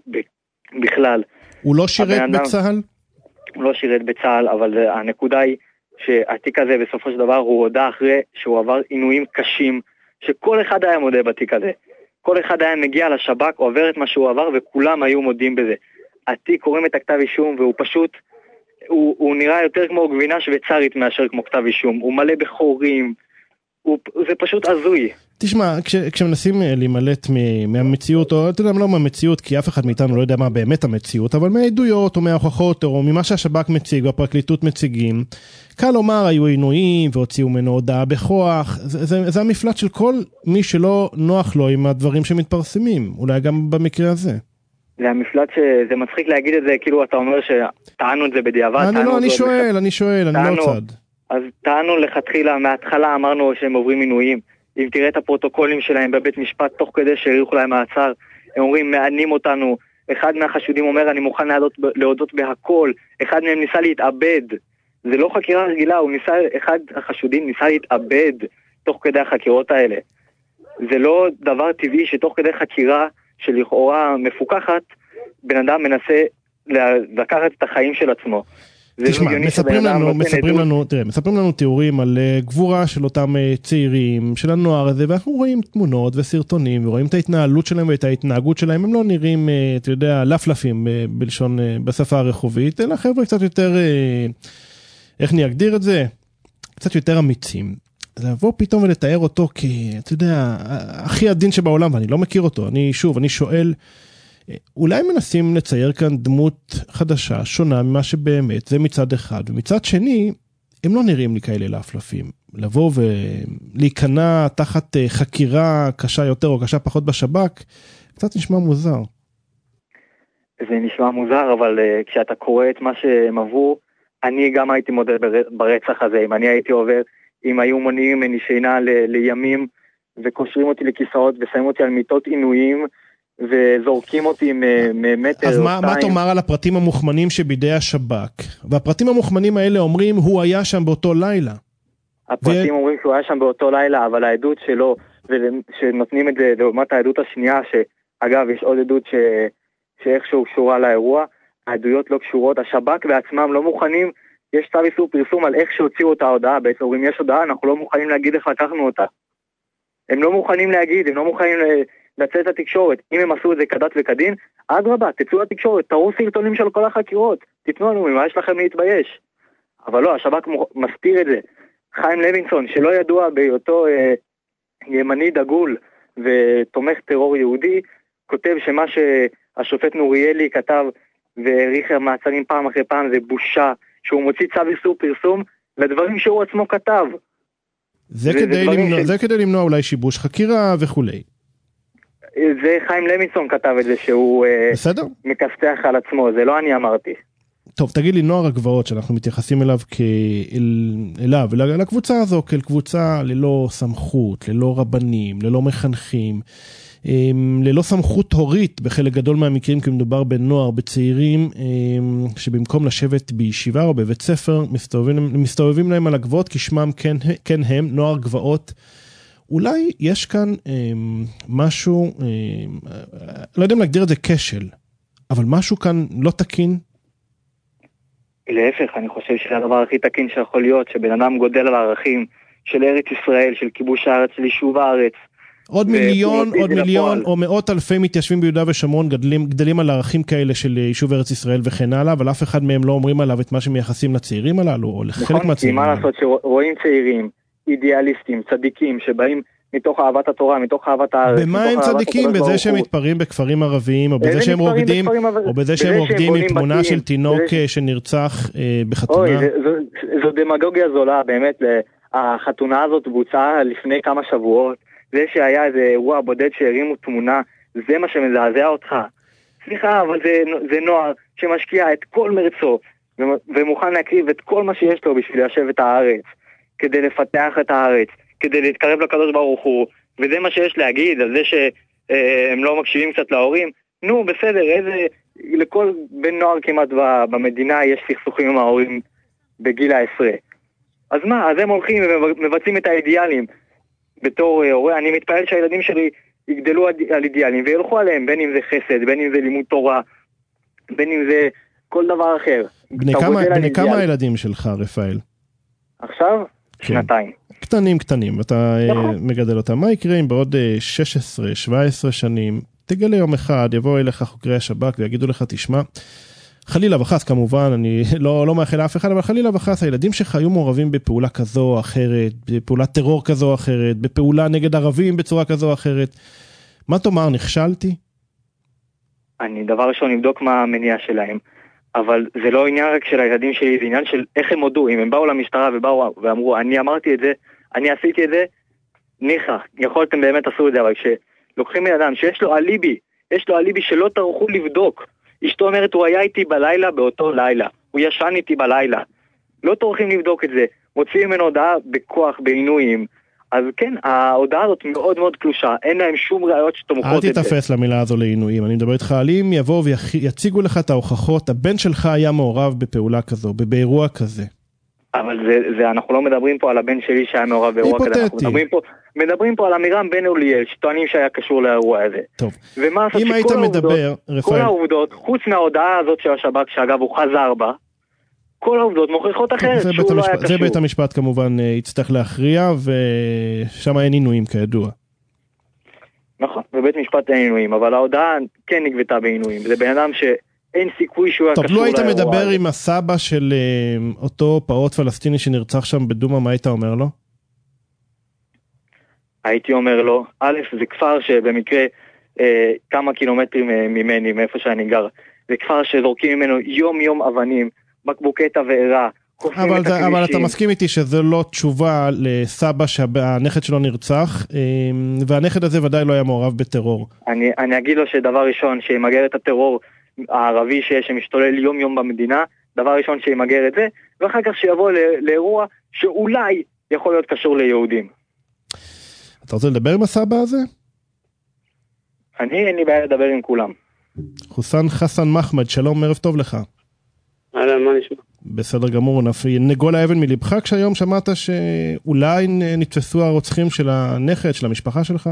בכלל. הוא לא שירת בצהל? הוא לא שירת בצהל, אבל הנקודה היא שהתיק הזה בסופו של דבר הוא הודע אחרי שהוא עבר עינויים קשים, שכל אחד היה מודה בתיק הזה. כל אחד היה מגיע לשב"כ, עובר את מה שהוא עבר, וכולם היו מודים בזה. התיק קוראים את הכתב אישום, והוא פשוט, הוא, הוא נראה יותר כמו גבינה שוויצרית מאשר כמו כתב אישום. הוא מלא בחורים, הוא, זה פשוט הזוי. תשמע, כש, כשמנסים להימלט מהמציאות, או אתה יודע, לא מהמציאות, כי אף אחד מאיתנו לא יודע מה באמת המציאות, אבל מהעדויות או מההוכחות, או ממה שהשב"כ מציג, והפרקליטות מציגים, קל לומר, היו עינויים, והוציאו ממנו הודעה בכוח, זה, זה, זה המפלט של כל מי שלא נוח לו עם הדברים שמתפרסמים, אולי גם במקרה הזה. זה המפלט שזה מצחיק להגיד את זה, כאילו אתה אומר שטענו את זה בדיעבד. אני לא, אני שואל, אני שואל, אני לא צד. אז טענו לכתחילה, מההתחלה אמרנו שהם עוברים עינויים. אם תראה את הפרוטוקולים שלהם בבית משפט, תוך כדי שהריחו להם מעצר, הם אומרים, מענים אותנו. אחד מהחשודים אומר, אני מוכן להודות, להודות בהכל. אחד מהם ניסה להתאבד. זה לא חקירה רגילה, הוא ניסה, אחד החשודים ניסה להתאבד תוך כדי החקירות האלה. זה לא דבר טבעי שתוך כדי חקירה שלכאורה מפוקחת, בן אדם מנסה לקחת את החיים של עצמו. תשמע, מספרים לנו, מספרים לנו, תראה, מספרים לנו תיאורים על גבורה של אותם צעירים, של הנוער הזה, ואנחנו רואים תמונות וסרטונים, ורואים את ההתנהלות שלהם ואת ההתנהגות שלהם, הם לא נראים, אתה יודע, לפלפים בלשון, בשפה הרחובית, אלא חבר'ה קצת יותר, איך אני אגדיר את זה? קצת יותר אמיצים. לבוא פתאום ולתאר אותו כי, אתה יודע, הכי עדין שבעולם, ואני לא מכיר אותו, אני שוב, אני שואל, אולי מנסים לצייר כאן דמות חדשה, שונה ממה שבאמת, זה מצד אחד, ומצד שני, הם לא נראים לי כאלה להפלפים. לבוא ולהיכנע תחת חקירה קשה יותר או קשה פחות בשב"כ, קצת נשמע מוזר. זה נשמע מוזר, אבל uh, כשאתה קורא את מה שהם עברו, אני גם הייתי מודד ברצח הזה, אם אני הייתי עובר, אם היו מונעים ממני שינה ל- לימים, וקושרים אותי לכיסאות ושמים אותי על מיטות עינויים, וזורקים אותי ממטר אז מה, מה תאמר על הפרטים המוכמנים שבידי השב"כ? והפרטים המוכמנים האלה אומרים, הוא היה שם באותו לילה. הפרטים ו... אומרים שהוא היה שם באותו לילה, אבל העדות שלו, שנותנים את זה לעומת העדות השנייה, שאגב, יש עוד עדות ש... שאיכשהו קשורה לאירוע, העדויות לא קשורות, השב"כ בעצמם לא מוכנים, יש צו איסור פרסום על איך שהוציאו את ההודעה, בעצם אומרים, יש הודעה, אנחנו לא מוכנים להגיד איך לקחנו אותה. הם לא מוכנים להגיד, הם לא מוכנים ל... לצאת התקשורת. אם הם עשו את זה כדת וכדין, עד רבה, תצאו לתקשורת, תראו סרטונים של כל החקירות, תתנו לנו ממה יש לכם להתבייש. אבל לא, השב"כ מסתיר את זה. חיים לוינסון, שלא ידוע בהיותו אה, ימני דגול ותומך טרור יהודי, כותב שמה שהשופט נוריאלי כתב והעריך מעצרים פעם אחרי פעם זה בושה, שהוא מוציא צו איסור פרסום לדברים שהוא עצמו כתב. זה, זה, כדי, זה, למנוע, ש... זה כדי למנוע אולי שיבוש חקירה וכולי. זה חיים לוינסון כתב את זה שהוא בסדר? מקסתח על עצמו, זה לא אני אמרתי. טוב, תגיד לי, נוער הגבעות שאנחנו מתייחסים אליו כאל, אליו, לקבוצה הזו, כאל קבוצה ללא סמכות, ללא רבנים, ללא מחנכים, ללא סמכות הורית בחלק גדול מהמקרים, כי מדובר בנוער, בצעירים, שבמקום לשבת בישיבה או בבית ספר, מסתובבים, מסתובבים להם על הגבעות, כי שמם כן, כן הם, נוער גבעות. אולי יש כאן אה, משהו, אה, לא יודע אם להגדיר את זה כשל, אבל משהו כאן לא תקין? להפך, אני חושב שזה הדבר הכי תקין שיכול להיות, שבן אדם גודל על הערכים של ארץ ישראל, של כיבוש הארץ, של יישוב הארץ. עוד מיליון, עוד מיליון, לפועל. או מאות אלפי מתיישבים ביהודה ושומרון גדלים, גדלים על ערכים כאלה של יישוב ארץ ישראל וכן הלאה, אבל אף אחד מהם לא אומרים עליו את מה שמייחסים לצעירים הללו, או לחלק נכון, מהצעירים. מה לעשות שרואים צעירים, אידיאליסטים, צדיקים, שבאים מתוך אהבת התורה, מתוך אהבת הארץ. במה הם צדיקים? בזה שהם מתפרעים בכפרים ערביים, או בזה שהם רוקדים, או בזה שהם רוקדים עם תמונה של תינוק שנרצח בחתונה? אוי, זו דמגוגיה זולה, באמת, החתונה הזאת בוצעה לפני כמה שבועות, זה שהיה איזה אירוע בודד שהרימו תמונה, זה מה שמזעזע אותך. סליחה, אבל זה, זה נוער שמשקיע את כל מרצו, ומוכן להקריב את כל מה שיש לו בשביל ליישב את הארץ, כדי לפתח את הארץ, כדי להתקרב לקדוש ברוך הוא, וזה מה שיש להגיד על זה שהם לא מקשיבים קצת להורים. נו, בסדר, איזה, לכל בן נוער כמעט במדינה יש סכסוכים עם ההורים בגיל העשרה. אז מה, אז הם הולכים ומבצעים את האידיאלים. בתור הורה, אני מתפעל שהילדים שלי יגדלו על אידיאלים וילכו עליהם, בין אם זה חסד, בין אם זה לימוד תורה, בין אם זה כל דבר אחר. בני כמה, בני כמה הילדים שלך, רפאל? עכשיו? כן. שנתיים. קטנים קטנים, ואתה נכון. מגדל אותם. מה יקרה אם בעוד שש עשרה שבע עשרה שנים, תגלה יום אחד, יבואו אליך חוקרי השב"כ ויגידו לך, תשמע, חלילה וחס כמובן, אני לא, לא מאחל לאף אחד, אבל חלילה וחס, הילדים שלך היו מעורבים בפעולה כזו או אחרת, בפעולת טרור כזו או אחרת, בפעולה נגד ערבים בצורה כזו או אחרת. מה תאמר, נכשלתי? אני דבר ראשון נבדוק מה המניע שלהם, אבל זה לא עניין רק של הילדים שלי, זה עניין של איך הם הודו. אם הם באו למשטרה ובאו ואמרו, אני אמרתי את זה, אני עשיתי את זה, ניחא, יכולתם באמת עשו את זה, אבל כשלוקחים ילדם שיש לו אליבי, יש לו אליבי שלא טרחו לבדוק, אשתו אומרת, הוא היה איתי בלילה באותו לילה, הוא ישן איתי בלילה, לא טורחים לבדוק את זה, מוציאים ממנו הודעה בכוח, בעינויים, אז כן, ההודעה הזאת מאוד מאוד קלושה, אין להם שום ראיות שתומכות את זה. אל תתפס למילה הזו לעינויים, אני מדבר איתך על אם יבואו ויציגו לך את ההוכחות, הבן שלך היה מעורב בפעולה כזו, באירוע כזה. אבל זה, זה, אנחנו לא מדברים פה על הבן שלי שהיה מעורב באירוע כזה, אנחנו מדברים פה, מדברים פה על אמירם בן אוליאל, שטוענים שהיה קשור לאירוע הזה. טוב, ומה לעשות אם היית מדבר, רפאל... כל העובדות, חוץ מההודעה הזאת של השב"כ, שאגב הוא חזר בה, כל העובדות מוכיחות אחרת שהוא לא היה קשור. זה בית המשפט כמובן יצטרך להכריע, ושם אין עינויים כידוע. נכון, בבית משפט אין עינויים, אבל ההודעה כן נגבתה בעינויים. זה בן אדם שאין סיכוי שהוא היה קשור לאירוע. טוב, לא היית מדבר עם הסבא של אותו פעוט פלסטיני שנרצח שם בדומה, מה היית אומר לו? הייתי אומר לו, א', זה כפר שבמקרה אה, כמה קילומטרים אה, ממני, מאיפה שאני גר, זה כפר שזורקים ממנו יום יום אבנים, בקבוקי תבערה, חוסמים את הכבישים. אבל אתה מסכים איתי שזה לא תשובה לסבא שהנכד שלו נרצח, אה, והנכד הזה ודאי לא היה מעורב בטרור. אני, אני אגיד לו שדבר ראשון, שימגר את הטרור הערבי שיש, שמשתולל יום יום במדינה, דבר ראשון שימגר את זה, ואחר כך שיבוא לאירוע שאולי יכול להיות קשור ליהודים. אתה רוצה לדבר עם הסבא הזה? אני, אין לי בעיה לדבר עם כולם. חוסן חסן מחמד, שלום, ערב טוב לך. אהלן, מה נשמע? בסדר גמור, נגול האבן מלבך כשהיום שמעת שאולי נתפסו הרוצחים של הנכד, של המשפחה שלך?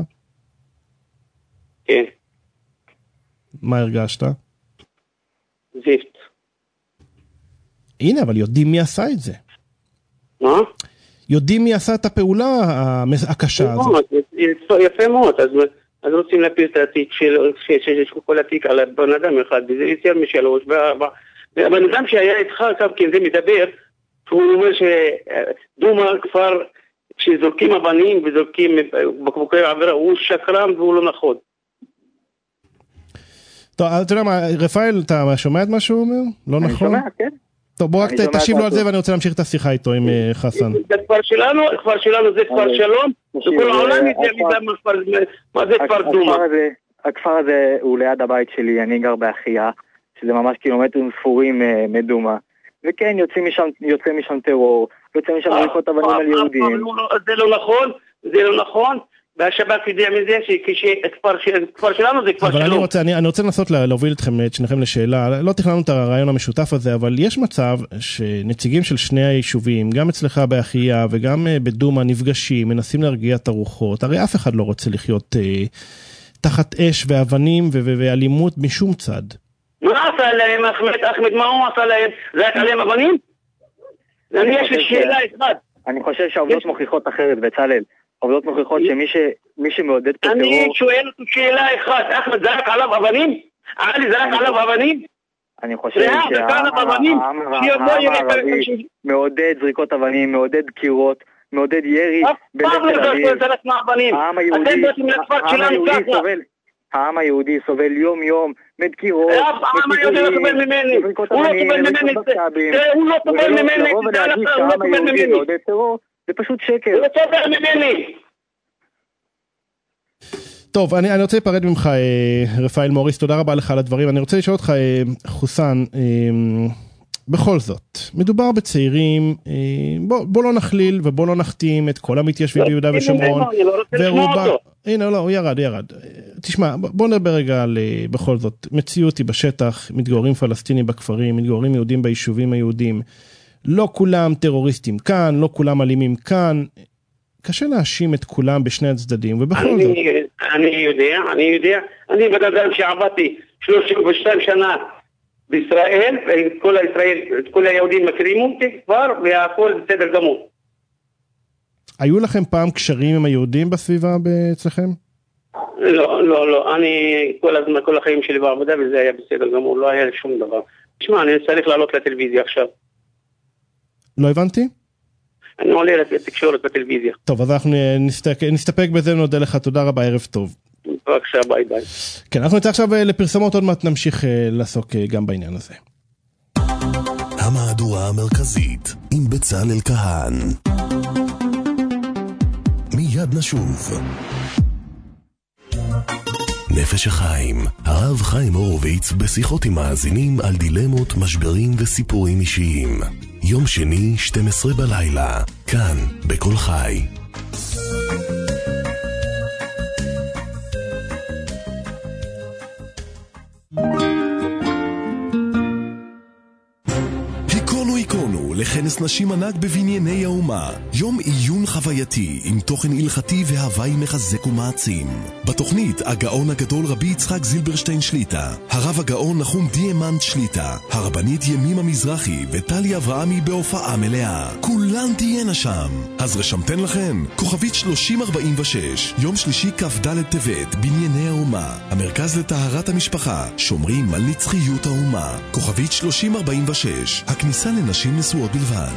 כן. מה הרגשת? זיפט. הנה, אבל יודעים מי עשה את זה. מה? יודעים מי עשה את הפעולה הקשה הזאת. יפה מאוד, אז רוצים להפיל את התיק שיש כל התיק על בן אדם אחד, וזה יותר משלוש, והבן אדם שהיה איתך, כי זה מדבר, הוא אומר שדומה כפר שזורקים אבנים וזורקים בקבוקי עבירה, הוא שקרן והוא לא נכון. טוב, אתה יודע מה, רפאל, אתה שומע את מה שהוא אומר? לא נכון? אני שומע, כן. טוב, בוא רק תשיב לו על זה ואני רוצה להמשיך את השיחה איתו עם חסן. זה כפר שלנו, כפר שלנו זה כפר שלום, וכל העולם יודע מה זה כפר דומה. הכפר הזה הוא ליד הבית שלי, אני גר באחיה, שזה ממש קילומטרים ספורים מדומה, וכן, יוצא משם טרור, יוצא משם ריקות אבנים על יהודים. זה לא נכון, זה לא נכון. והשב"כ יודע מזה שכפר שלנו זה כפר שלנו. אבל אני רוצה, אני, אני רוצה לנסות להוביל אתכם, את שניכם לשאלה, לא תכננו את הרעיון המשותף הזה, אבל יש מצב שנציגים של שני היישובים, גם אצלך באחיה וגם בדומה נפגשים, מנסים להרגיע את הרוחות, הרי אף אחד לא רוצה לחיות אה, תחת אש ואבנים ו- ו- ואלימות משום צד. מה עשה להם אחמד? אחמד, מה הוא עשה להם? זה היה עליהם אבנים? אני יש לי שאלה אחד. אני חושב שהעובדות מוכיחות אחרת, בצלאל. עובדות מוכיחות שמי שמעודד פה טרור... אני שואל אותו שאלה אחת, אחמד זרק עליו אבנים? עלי זרק עליו אבנים? אני חושב שהעם הערבי מעודד זריקות אבנים, מעודד קירות, מעודד ירי בלב תל אביב. העם היהודי סובל יום יום מדקירות, העם היהודי לא סובל ממני, הוא לא סובל ממני, הוא לא סובל ממני, לבוא ולהגיד שהעם היהודי מעודד טרור, זה פשוט שקר. הוא לא סובל ממני. טוב, אני, אני רוצה להיפרד ממך, אה, רפאל מוריס, תודה רבה לך על הדברים. אני רוצה לשאול אותך, אה, חוסן, אה, בכל זאת, מדובר בצעירים, אה, בוא, בוא לא נכליל ובוא לא נחתים את כל המתיישבים ביהודה ושומרון. ורובה, הנה, לא, הוא ירד, ירד. תשמע, בוא נדבר רגע על, בכל זאת, מציאות היא בשטח, מתגוררים פלסטינים בכפרים, מתגוררים יהודים ביישובים היהודים. לא כולם טרוריסטים כאן, לא כולם אלימים כאן. קשה להאשים את כולם בשני הצדדים, ובכל אני, זאת. אני יודע, אני יודע. אני בן אדם שעבדתי שלושים ושתיים שנה בישראל, ואת כל הישראל, את כל היהודים מכירים אותי כבר, והכל בסדר גמור. היו לכם פעם קשרים עם היהודים בסביבה אצלכם? לא, לא, לא. אני כל הזמן, כל החיים שלי בעבודה, וזה היה בסדר גמור, לא היה שום דבר. תשמע, אני צריך לעלות לטלוויזיה עכשיו. לא הבנתי? אני עולה לתקשורת בטלוויזיה. טוב, אז אנחנו נסתפק, נסתפק בזה, נודה לך, תודה רבה, ערב טוב. בבקשה, ביי ביי. כן, אנחנו נצא עכשיו לפרסמות, עוד מעט נמשיך לעסוק גם בעניין הזה. המהדורה המרכזית עם בצלאל כהן. מיד נשוב. נפש החיים, הרב חיים הורוביץ בשיחות עם מאזינים על דילמות, משברים וסיפורים אישיים. יום שני, שתים עשרה בלילה, כאן, בכל חי. היכונו היכונו לכנס נשים ענק בבנייני האומה. יום עיון חווייתי עם תוכן הלכתי והוואי מחזק ומעצים. בתוכנית הגאון הגדול רבי יצחק זילברשטיין שליטה, הרב הגאון נחום דיאמנט שליטה, הרבנית ימימה מזרחי וטלי אברהמי בהופעה מלאה. כולן תהיינה שם. אז רשמתן לכן, כוכבית שלושים ארבעים ושש, יום שלישי כ"ד טבת, בנייני האומה, המרכז לטהרת המשפחה, שומרים על נצחיות האומה. כוכבית שלושים ארבעים ושש, הכניסה לנשים נשואות בלבד.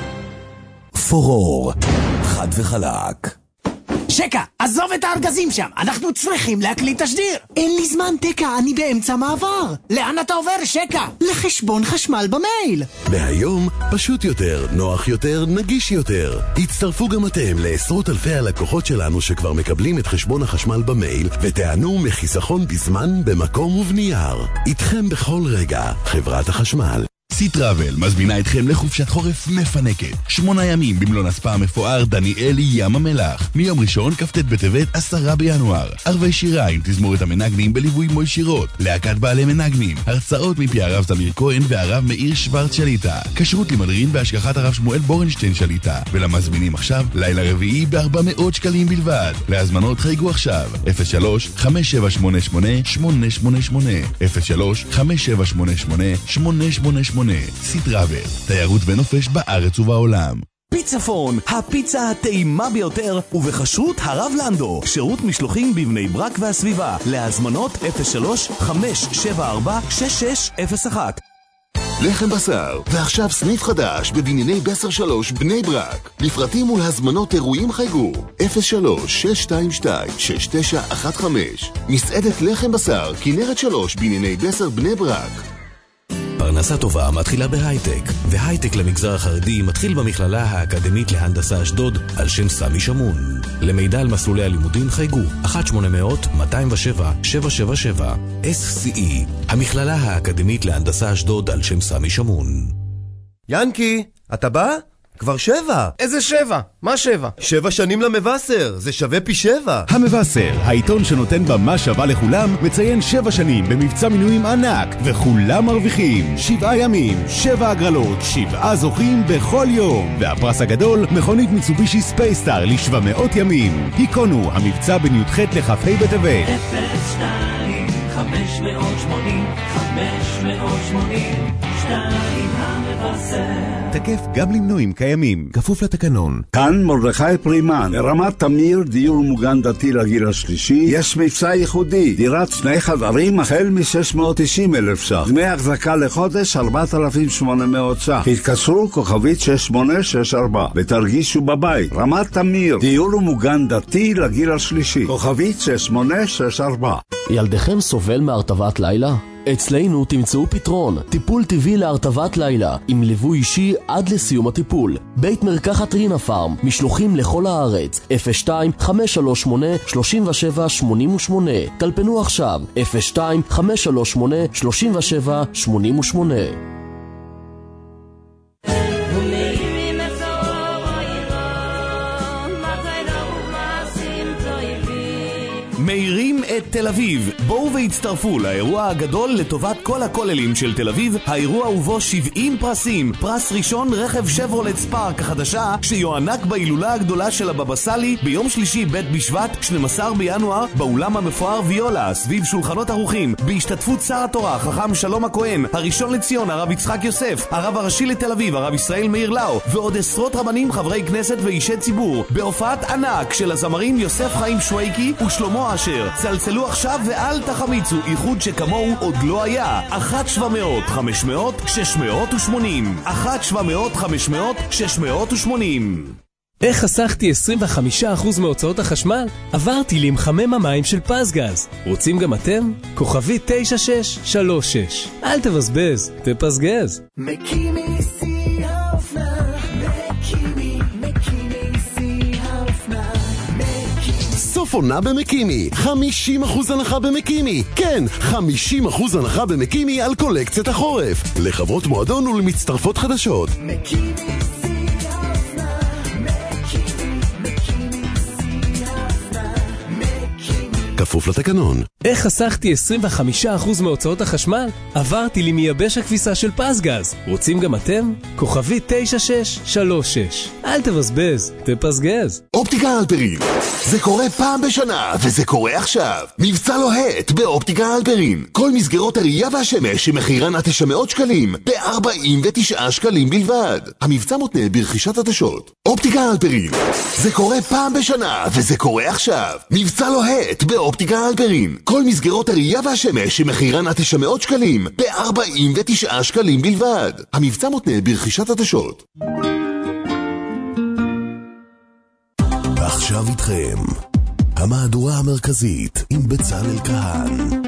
פורור, חד וחלק. שקה, עזוב את הארגזים שם, אנחנו צריכים להקליט תשדיר. אין לי זמן, תקה, אני באמצע מעבר. לאן אתה עובר, שקה? לחשבון חשמל במייל. מהיום, פשוט יותר, נוח יותר, נגיש יותר. הצטרפו גם אתם לעשרות אלפי הלקוחות שלנו שכבר מקבלים את חשבון החשמל במייל, ותענו מחיסכון בזמן, במקום ובנייר. איתכם בכל רגע, חברת החשמל. סי-טראבל מזמינה אתכם לחופשת חורף מפנקת. שמונה ימים במלון הספא המפואר דניאלי ים המלח. מיום ראשון כ"ט בטבת עשרה בינואר. ערבי שירה עם תזמורת המנגנים בליווי מוי שירות. להקת בעלי מנגנים. הרצאות מפי הרב זמיר כהן והרב מאיר שוורץ שליטה. כשרות למדרין בהשגחת הרב שמואל בורנשטיין שליטה. ולמזמינים עכשיו לילה רביעי ב-ארבע מאות שקלים בלבד. להזמנות חייגו עכשיו אפס שלוש חמש שבע שמונה שמונה שמונה שמונה שמונה אפס שלוש חמש שבע שמונה שמונה שמונה שמונה שמונה. סי-טראבל, תיירות ונופש בארץ ובעולם. פיצפון, הפיצה הטעימה ביותר, ובחשרות הרב לנדו, שירות משלוחים בבני ברק והסביבה. להזמנות אפס שלוש חמש שבע ארבע שש שש אפס אחת. לחם בשר, ועכשיו סניף חדש בבנייני בסר שלוש בני ברק. לפרטים ולהזמנות אירועים חייגו אפס שלוש שש שתיים שתיים שש תשע אחת חמש. מסעדת לחם בשר, כנרת שלוש בנייני בסר בני ברק. פרנסה טובה מתחילה בהייטק, והייטק למגזר החרדי מתחיל במכללה האקדמית להנדסה אשדוד על שם סמי שמון. למידע על מסלולי הלימודים חייגו אחת שמונה אפס אפס מאתיים ושבע שבע שבע שבע. אס סי אי, המכללה האקדמית להנדסה אשדוד על שם סמי שמון. ינקי, אתה בא? כבר שבע. איזה שבע? מה שבע? שבע שנים למבשר, זה שווה פי שבע. המבשר, העיתון שנותן במה שווה לכולם, מציין שבע שנים במבצע מינויים ענק, וכולם מרוויחים. שבעה ימים, שבע הגרלות, שבעה זוכים בכל יום. והפרס הגדול, מכונית מיצובישי ספייסטאר לשבע מאות ימים. היכונו, המבצע בין י"ח לכ"ה בטבת. אפס שתיים חמש מאות שמונים חמש מאות שמונים שתיים המבשר. תקף גם למנויים קיימים, כפוף לתקנון. כאן מרדכי פרימן, ברמת תמיר, דיור מוגן דתי לגיל השלישי, יש מבצע ייחודי, דירת שני חדרים החל מ-שש מאות תשעים אלף ש"ח, דמי החזקה לחודש ארבעת אלפים ושמונה מאות ש"ח, התקשרו כוכבית שש שמונה שש ארבע, ותרגישו בבית. רמת תמיר, דיור מוגן דתי לגיל השלישי, כוכבית שש שמונה שש ארבע. ילדכם סובל מהרטבת לילה? אצלנו תמצאו פתרון, טיפול טבעי להרטבת לילה, עם ליווי אישי עד לסיום הטיפול. בית מרקחת רינה פארם, משלוחים לכל הארץ, אפס שתיים חמש שלוש שמונה שלושים ושבע שמונים ושמונה. טלפנו עכשיו, אפס שתיים חמש שלוש שמונה שלושים ושבע שמונים ושמונה. מאירים את תל אביב. בואו והצטרפו לאירוע הגדול לטובת כל הכוללים של תל אביב. האירוע ובו שבעים פרסים. פרס ראשון רכב שברולט ספארק החדשה שיוענק בהילולה הגדולה של הבבא סאלי ביום שלישי ב' בשבט שנים עשר בינואר באולם המפואר ויולה סביב שולחנות ערוכים בהשתתפות שר התורה חכם שלום הכהן, הראשון לציון הרב יצחק יוסף, הרב הראשי לתל אביב הרב ישראל מאיר לאו ועוד עשרות רבנים, חברי כנסת ואישי ציבור בהופעת ענק של הזמרים יוסף חיים שוויקי ושלמה אשר. צלצלו עכשיו ואל תחמיצו, איחוד שכמוהו עוד לא היה. אחת שבע מאות חמש מאות שש מאות ושמונים אחת שבע מאות חמש מאות שש מאות ושמונים. איך חסכתי עשרים וחמישה אחוז מהוצאות החשמל? עברתי למחמם המים של פסגז. רוצים גם אתם? כוכבי תשע שש שלוש שש. אל תבזבז, תפסגז. מקימי שיא האופנה, מקימי, מקימי שיא האופנה, מקימי. סוף עונה במקימי, חמישים אחוז הנחה במקימי. כן, חמישים אחוז הנחה במקימי על קולקציית החורף. לחברות מועדון ולמצטרפות חדשות. מקימי. כפוף לתקנון. איך חסכתי עשרים וחמישה אחוז מהוצאות החשמל? עברתי למייבש הכביסה של פסגז. רוצים גם אתם? כוכבי תשע שש שלוש שש. אל תבזבז, תפסגז. אופטיקה אלפרין. זה קורה פעם בשנה, וזה קורה עכשיו. מבצע לוהט באופטיקה אלפרין. כל מסגרות הראייה והשמש שמחירן עד תשע מאות שקלים, ב-ארבעים ותשעה שקלים בלבד. המבצע מותנה ברכישת עדשות. אופטיקה אלפרין. זה קורה פעם בשנה, וזה קורה עכשיו. מבצע לוהט באופטיקה אלפרין. כל מסגרות הראייה והשמש שמחירן עד תשע מאות שקלים, ב-ארבעים ותשעה שקלים בלבד. המבצע מותנה ברכישת עדשות. עכשיו איתכם המהדורה המרכזית עם בצלאל כהן.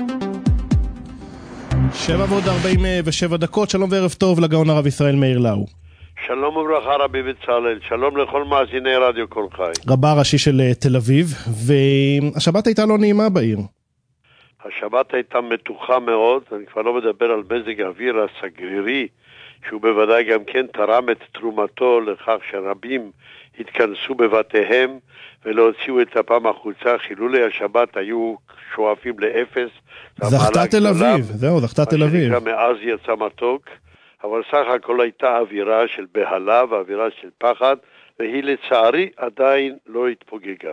שבע ועוד ארבעים ושבע דקות. שלום וערב טוב לגאון הרב ישראל מאיר לאו. שלום וברכה רבי בצלאל, שלום לכל מאזיני רדיו כל חי. רבה הראשי של תל אביב, והשבת הייתה לא נעימה בעיר. השבת הייתה מתוחה מאוד, אני כבר לא מדבר על מזג האוויר הסגרירי, שהוא בוודאי גם כן תרם את תרומתו לכך שרבים התכנסו בבתיהם ולהוציאו את הפעם החוצה. חילולי השבת היו שואפים לאפס. זכתה תל אביב, זהו, זכתה תל אביב. מאז יצא מתוק. אבל סך הכל הייתה אווירה של בהלה ואווירה של פחד, והיא לצערי עדיין לא התפוגגה.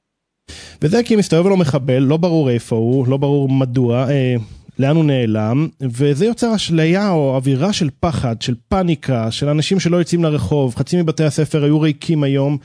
וזה כי מסתובב לו מחבל, לא ברור איפה הוא, לא ברור מדוע, אה, לאן הוא נעלם, וזה יוצר אשליה או אווירה של פחד, של פאניקה, של אנשים שלא יוצאים לרחוב. חצי מבתי הספר היו ריקים היום,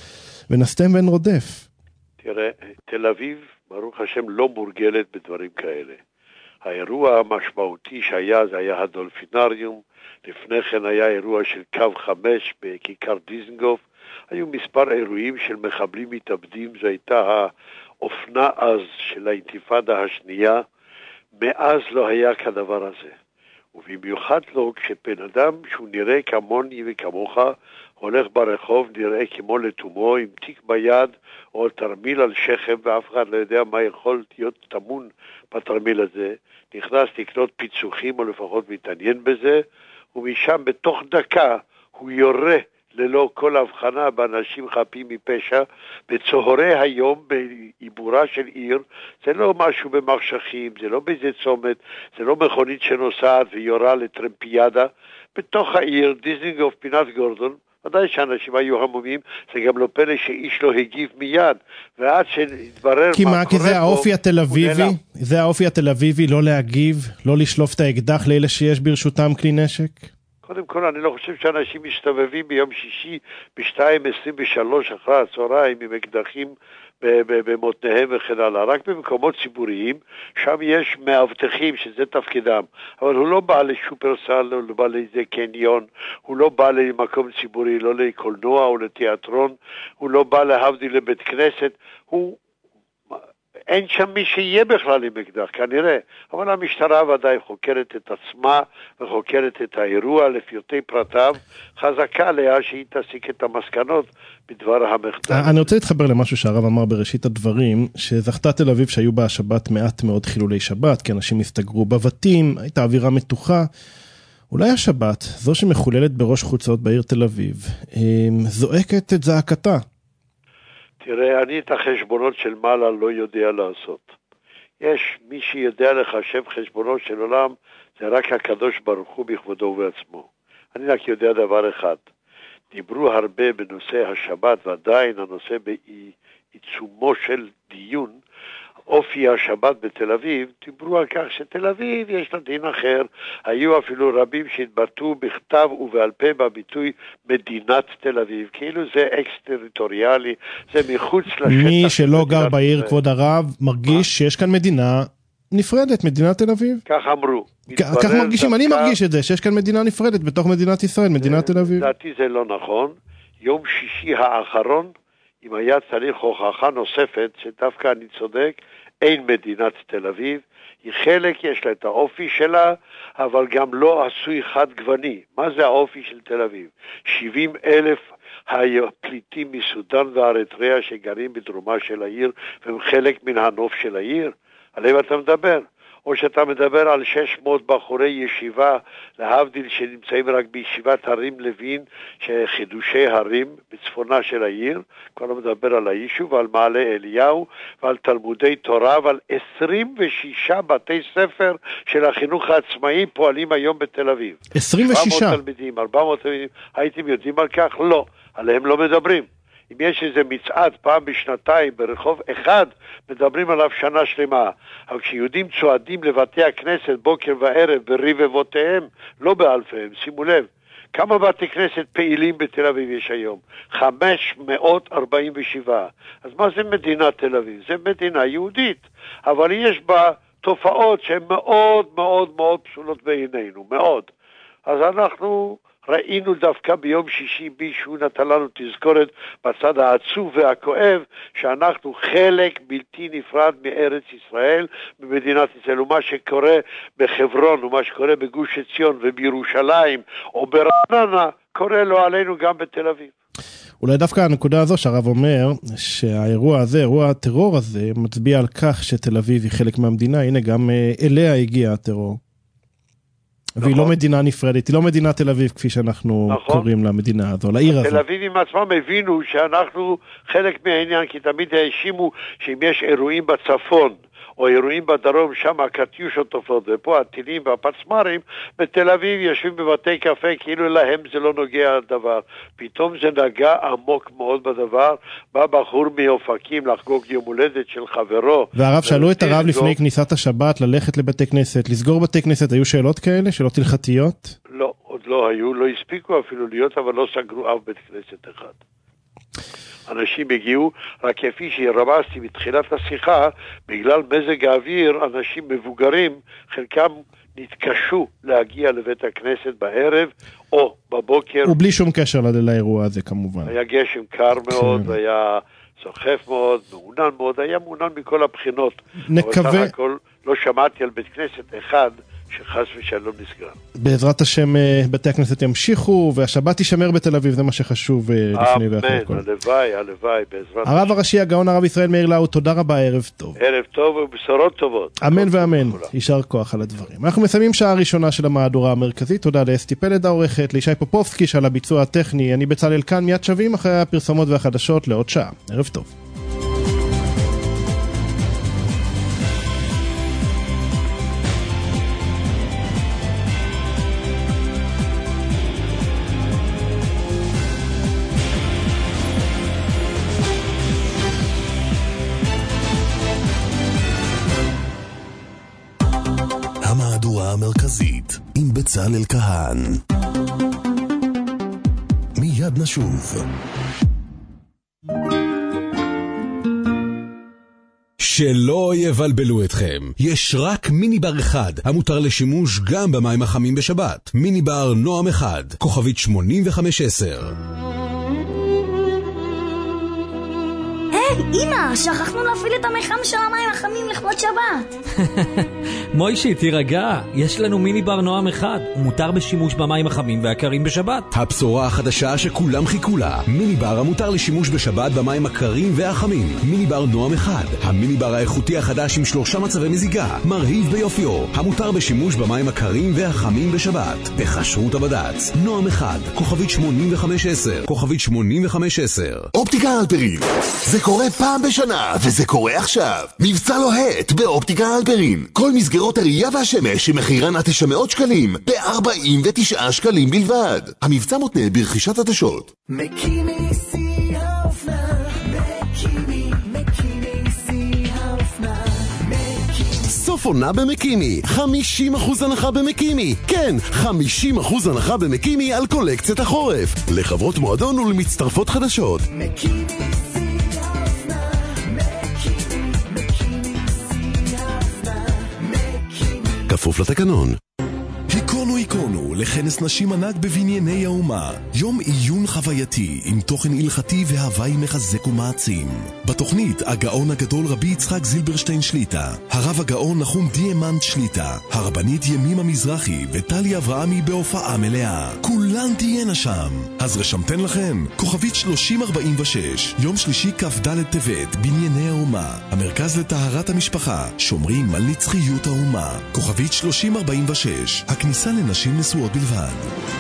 ונסתם בן רודף. תראה, תל אביב, ברוך השם, לא מורגלת בדברים כאלה. האירוע המשמעותי שהיה, זה היה הדולפינריום, לפני כן היה אירוע של קו חמש בכיכר דיזנגוף, היו מספר אירועים של מחבלים מתאבדים, זו הייתה האופנה אז של האינתיפאדה השנייה, מאז לא היה כדבר הזה. ובמיוחד לא כשבן אדם שהוא נראה כמוני וכמוך, הולך ברחוב, נראה כמו לתומו, עם תיק ביד או תרמיל על שכם, ואף אחד לא יודע מה יכול להיות תמון בתרמיל הזה, נכנס לקנות פיצוחים או לפחות מתעניין בזה, ומשם בתוך דקה הוא יורה ללא כל הבחנה באנשים חפים מפשע, בצהרי היום בעיבורה של עיר. זה לא משהו במחשכים, זה לא באיזה צומת, זה לא מכונית שנוסעת ויורה לטרמפיאדה. בתוך העיר, דיזנגוף, פינת גורדון, ודאי שאנשים היו המומים, זה גם לא פלא שאיש לא הגיב מיד, ועד שהתברר כי מה, מה, קורה כי זה האופי התל אביבי, נעלם. זה האופי התל אביבי, לא להגיב, לא לשלוף את האקדח לאלה שיש ברשותם כלי נשק? קודם כל, אני לא חושב שאנשים מסתובבים ביום שישי ב-שתיים עשרים ושלוש אחרי הצהריים עם אקדחים במותניהם וכן הלאה. רק במקומות ציבוריים, שם יש מאבטחים שזה תפקידם. אבל הוא לא בא לשופרסל, הוא לא בא לאיזה קניון, הוא לא בא למקום ציבורי, לא לקולנוע או לתיאטרון, הוא לא בא להבדיל לבית כנסת, הוא אין שם מי שיהיה בכלל עם אקדח, כנראה. אבל המשטרה ודאי חוקרת את עצמה וחוקרת את האירוע לפרטי פרטיו, חזקה עליה שהיא תסיק את המסקנות בדבר המחדל. אני רוצה להתחבר למשהו שהרב אמר בראשית הדברים, שזכתה תל אביב שהיו בה השבת מעט מאוד חילולי שבת, כי אנשים הסתגרו בבתים, הייתה אווירה מתוחה. אולי השבת, זו שמחוללת בראש חוצות בעיר תל אביב, זועקת את זעקתה. תראה, אני את החשבונות של מעלה לא יודע לעשות. יש מי שיודע לחשב חשבונות של עולם, זה רק הקדוש ברוך הוא בכבודו ובעצמו. אני רק יודע דבר אחד. דיברו הרבה בנושא השבת, ועדיין הנושא בעיצומו של דיון, אופי השבת בתל אביב, דיברו על כך שתל אביב יש לה דין אחר. היו אפילו רבים שהתבטאו בכתב ובעל פה בביטוי מדינת תל אביב, כאילו זה אקס-טריטוריאלי, זה מחוץ לשטח. מי שלא גר בעיר, כבוד הרב, מרגיש שיש כאן מדינה נפרדת, מדינת תל אביב. כך אמרו. כך מרגישים, אני מרגיש את זה, שיש כאן מדינה נפרדת בתוך מדינת ישראל, מדינת תל אביב. לדעתי זה לא נכון. יום שישי האחרון, אם היה צריך הוכחה נוספת, שדווקא אני צודק, אין מדינת תל אביב, היא חלק, יש לה את האופי שלה, אבל גם לא עשוי חד גווני. מה זה האופי של תל אביב? שבעים אלף הפליטים מסודן ואריתריאה שגרים בדרומה של העיר, והם חלק מן הנוף של העיר. עליהם אתה מדבר. או שאתה מדבר על שש מאות בחורי ישיבה, להבדיל שנמצאים רק בישיבת הרים לוין, שחידושי הרים בצפונה של העיר, כבר מדבר על היישוב, על מעלה אליהו, ועל תלמודי תורה, ועל עשרים ושישה בתי ספר של החינוך העצמאי פועלים היום בתל אביב. עשרים ושישה? שבע מאות תלמידים, ארבע מאות תלמידים, הייתם יודעים על כך? לא, עליהם לא מדברים. אם יש איזה מצעד פעם בשנתיים ברחוב אחד, מדברים עליו שנה שלמה. אבל כשיהודים צועדים לבתי הכנסת בוקר וערב ברבבותיהם, לא באלפיהם, שימו לב, כמה בתי כנסת פעילים בתל אביב יש היום? חמש מאות ארבעים ושבע. אז מה זה מדינת תל אביב? זה מדינה יהודית, אבל יש בה תופעות שהן מאוד מאוד מאוד פסולות בעינינו, מאוד. אז אנחנו ראינו דווקא ביום שישי בישהו נתן לנו תזכורת בצד העצוב והכואב שאנחנו חלק בלתי נפרד מארץ ישראל, במדינת ישראל, ומה שקורה בחברון ומה שקורה בגוש עציון ובירושלים או ברעננה קורה לו עלינו גם בתל אביב. אולי דווקא הנקודה הזו שהרב אומר שהאירוע הזה, אירוע הטרור הזה, מצביע על כך שתל אביב היא חלק מהמדינה. הנה גם אליה הגיע הטרור. והיא לא מדינה נפרדת, היא לא מדינת תל אביב כפי שאנחנו קוראים למדינה הזו, לעיר הזו. תל אביבים עצמם הבינו שאנחנו חלק מהעניין, כי תמיד האשימו שאם יש אירועים בצפון או אירועים בדרום, שם הקטיושות תופעות, ופה הטילים והפצמרים, בתל אביב יושבים בבתי קפה, כאילו להם זה לא נוגע הדבר. פתאום זה נגע עמוק מאוד בדבר, בא בחור מאופקים לחגוג יום הולדת של חברו. והרב, שאלו את הרב לפני כניסת השבת ללכת לבתי כנסת, לסגור בתי כנסת, היו שאלות כאלה? שאלות הלכתיות? לא, עוד לא היו, לא הספיקו אפילו להיות, אבל לא סגרו אף בית כנסת אחד. אנשים הגיעו, רק כפי שרמזתי בתחילת השיחה, בגלל מזג האוויר, אנשים מבוגרים, חלקם נתקשו להגיע לבית הכנסת בערב או בבוקר. ובלי שום קשר לאירוע הזה כמובן. היה גשם קר מאוד, כן. היה סוחף מאוד, מעונן מאוד, היה מעונן מכל הבחינות. נקווה. אבל סך הכל לא שמעתי על בית כנסת אחד שחס ושלום נסגר. בעזרת השם בתי הכנסת ימשיכו, והשבת תישמר בתל אביב, זה מה שחשוב לפני ואחרי הכל. אמן, הלוואי, הלוואי, בעזרת השם. הרב הראשי, הגאון הרב ישראל מאיר לאו, תודה רבה, ערב טוב. ערב טוב ובשורות טובות. אמן ואמן, יישר כוח על הדברים. אנחנו מסיימים שעה ראשונה של המהדורה המרכזית, תודה לאסתי פלד העורכת, לישי פופובסקי שעל הביצוע הטכני, אני בצלאל כאן, מיד שווים אחרי הפרסומות והחדשות לעוד שעה. ערב טוב. המרכזית עם בצלאל כהן. מיד נשוב. שלא יבלבלו אתכם, יש רק מיניבר אחד המותר לשימוש גם במים החמים בשבת. מיניבר נועם אחד, כוכבית שמונים וחמש עשר. אמא, שכחנו להפעיל את המחם של המים החמים לכבוד שבת. מוישי, תירגע, יש לנו מיני בר נועם אחד, הוא מותר בשימוש במים החמים והקרים בשבת. הבשורה החדשה שכולם חיכו לה, מיני בר המותר לשימוש בשבת במים הקרים והחמים. מיני בר נועם אחד, המיני בר האיכותי החדש עם שלושה מצבי מזיגה, מרהיב ביופיו, המותר בשימוש במים הקרים והחמים בשבת. בחשרות הבד"ץ, נועם אחד, כוכבית שמונים וחמש עשר, כוכבית שמונים וחמש עשר. אופטיקה הלפרין, זה קורה פעם בשנה, וזה קורה עכשיו. מבצע לוהט באופטיקה הלפרין. כל מסגרות הראייה והשמש שמחירן עד תשע מאות שקלים, ב-ארבעים ותשעה שקלים בלבד. המבצע מותנה ברכישת עדשות. מקימי שיא האופנה, מקימי, מקימי שיא האופנה, מקימי. סוף עונה במקימי, חמישים אחוז הנחה במקימי. כן, חמישים אחוז הנחה במקימי על קולקציית החורף. לחברות מועדון ולמצטרפות חדשות. מקימי שיא האופנה, מקימי, מקימי שיא האופנה, מקימי. כפוף לתקנון. היכונו היכונו לכנס נשים ענק בבנייני האומה. יום עיון חווייתי עם תוכן הלכתי והוואי מחזק ומעצים. בתוכנית הגאון הגדול רבי יצחק זילברשטיין שליטה, הרב הגאון נחום דיאמנט שליטה, הרבנית ימימה מזרחי וטלי אברהמי בהופעה מלאה. כולן תהיינה שם. אז רשמתן לכם, כוכבית שלושים ארבעים ושש, יום שלישי כ"ד טבת, בנייני האומה, המרכז לטהרת המשפחה, שומרים על נצחיות האומה. כוכבית שלושים ארבעים ושש, הכניסה לנשים נשואות בלבד.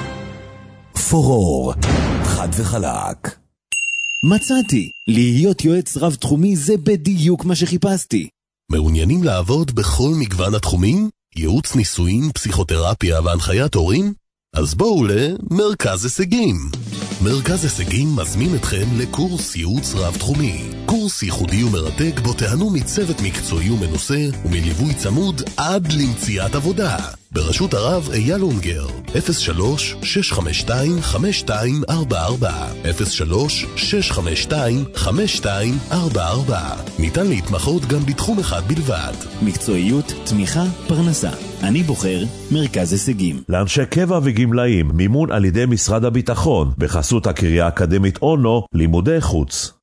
פורור, חד וחלק. מצאתי, להיות יועץ רב תחומי זה בדיוק מה שחיפשתי. מעוניינים לעבוד בכל מגוון התחומים? ייעוץ ניסויים, פסיכותרפיה והנחיית הורים? אז בואו למרכז הישגים. מרכז הישגים מזמין אתכם לקורס ייעוץ רב תחומי. קורס ייחודי ומרתק בו תהנו מצוות מקצועי ומנוסה ומליווי צמוד עד למציאת עבודה. ברשות הרב אייל אונגר, אפס שלוש שש חמש שתיים חמש שתיים ארבע ארבע, אפס שלוש שש חמש שתיים חמש שתיים ארבע ארבע. ניתן להתמחות גם בתחום אחד בלבד. מקצועיות, תמיכה, פרנסה. אני בוחר מרכז הישגים. לאנשי קבע וגמלאים, מימון על ידי משרד הביטחון, בחסות הקריה האקדמית אונו, לימודי חוץ.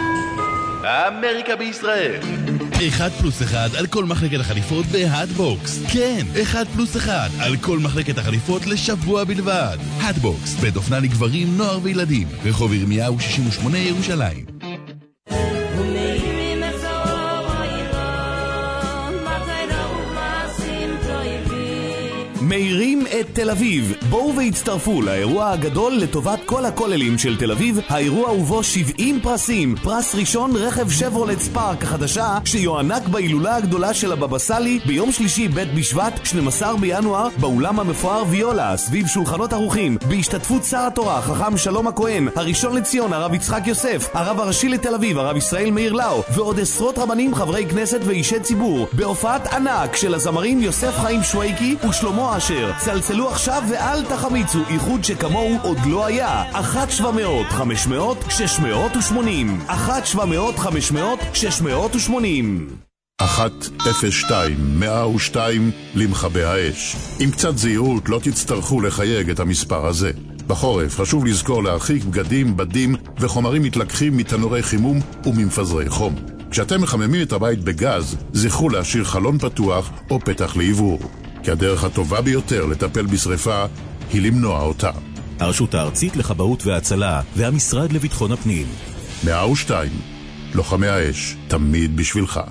אמריקה בישראל. אחד פלוס אחד על כל מחלקת החליפות בהאטבוקס. כן, אחד פלוס אחד על כל מחלקת החליפות לשבוע בלבד. האטבוקס, בית אופנה לגברים, נוער וילדים. רחוב ירמיהו שישים ושמונה ירושלים. מאירים את תל אביב. בואו והצטרפו לאירוע הגדול לטובת כל הכוללים של תל אביב. האירוע ובו שבעים פרסים. פרס ראשון רכב שברולט ספארק החדשה שיוענק בהילולה הגדולה של הבבא סאלי ביום שלישי ב' בשבט שנים עשר בינואר באולם המפואר ויולה סביב שולחנות ערוכים בהשתתפות שר התורה חכם שלום הכהן, הראשון לציון הרב יצחק יוסף, הרב הראשי לתל אביב הרב ישראל מאיר לאו ועוד עשרות רבנים, חברי כנסת ואישי ציבור בהופעת ענק של הזמרים יוסף חיים שוויקי ושלמה אשר. צלצלו עכשיו ואל תחמיצו, איחוד שכמוהו עוד לא היה. אחת שבע מאות חמש מאות שש מאות ושמונים, אחת שבע מאות חמש מאות שש מאות ושמונים. אחת אפס שתיים מאה ושתיים למכבי האש. עם קצת זהירות לא תצטרכו לחייג את המספר הזה. בחורף חשוב לזכור להרחיק בגדים, בדים וחומרים מתלקחים מתנורי חימום וממפזרי חום. כשאתם מחממים את הבית בגז, זכרו להשאיר חלון פתוח או פתח לעיבור, כי הדרך הטובה ביותר לטפל בשריפה היא למנוע אותה. הרשות הארצית לכבאות והצלה והמשרד לביטחון הפנים. מאה ושתיים, לוחמי האש, תמיד בשבילך.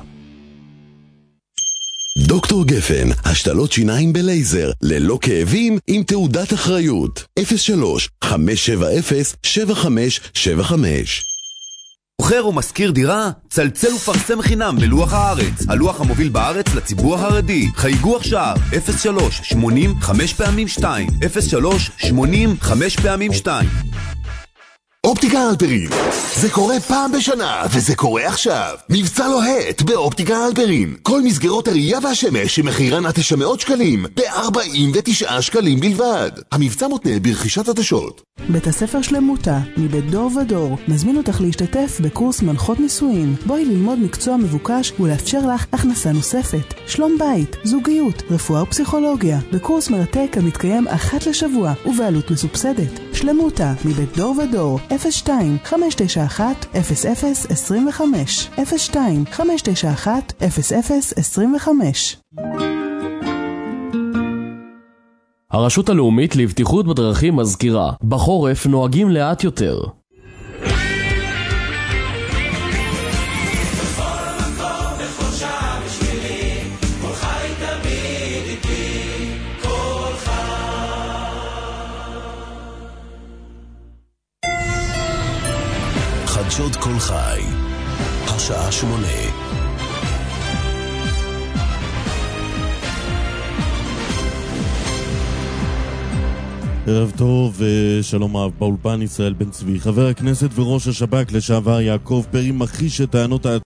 דוקטור גפן, השתלות שיניים בלייזר, ללא כאבים, עם תעודת אחריות. אפס שלוש חמש שבע אפס שבע חמש שבע חמש. מוכר ומזכיר דירה? צלצל ופרסם חינם בלוח הארץ, הלוח המוביל בארץ לציבור החרדי. חייגו עכשיו אפס שלוש שמונים חמש פעמים שתיים, אפס שלוש שמונים חמש פעמים שתיים. אופטיקה הלפרין, זה קורה פעם בשנה, וזה קורה עכשיו. מבצע לוהט באופטיקה הלפרין. כל מסגרות הראייה והשמש שמחירן עד תשע מאות שקלים, ב-ארבעים ותשעה שקלים בלבד. המבצע מותנה ברכישת עדשות. בית הספר שלמותה, מבית דור ודור, מזמין אותך להשתתף בקורס מנחות נישואין. בואי ללמוד מקצוע מבוקש ולאפשר לך הכנסה נוספת. שלום בית, זוגיות, רפואה ופסיכולוגיה, בקורס מרתק המתקיים אחת לשבוע ובעלות מסובסדת. שלמותה, מבית דור ודור, אפס שתיים חמש תשע אחת אפס אפס עשרים וחמש, אפס שתיים חמש תשע אחת אפס אפס עשרים וחמש. הרשות הלאומית לבטיחות בדרכים מזכירה, בחורף נוהגים לאט יותר. חדשות כל חי, השעה שמונה. ערב טוב ושלום רב, באולפן ישראל בן צבי. חבר הכנסת וראש השב"כ לשעבר יעקב פרי מכחיש את טענות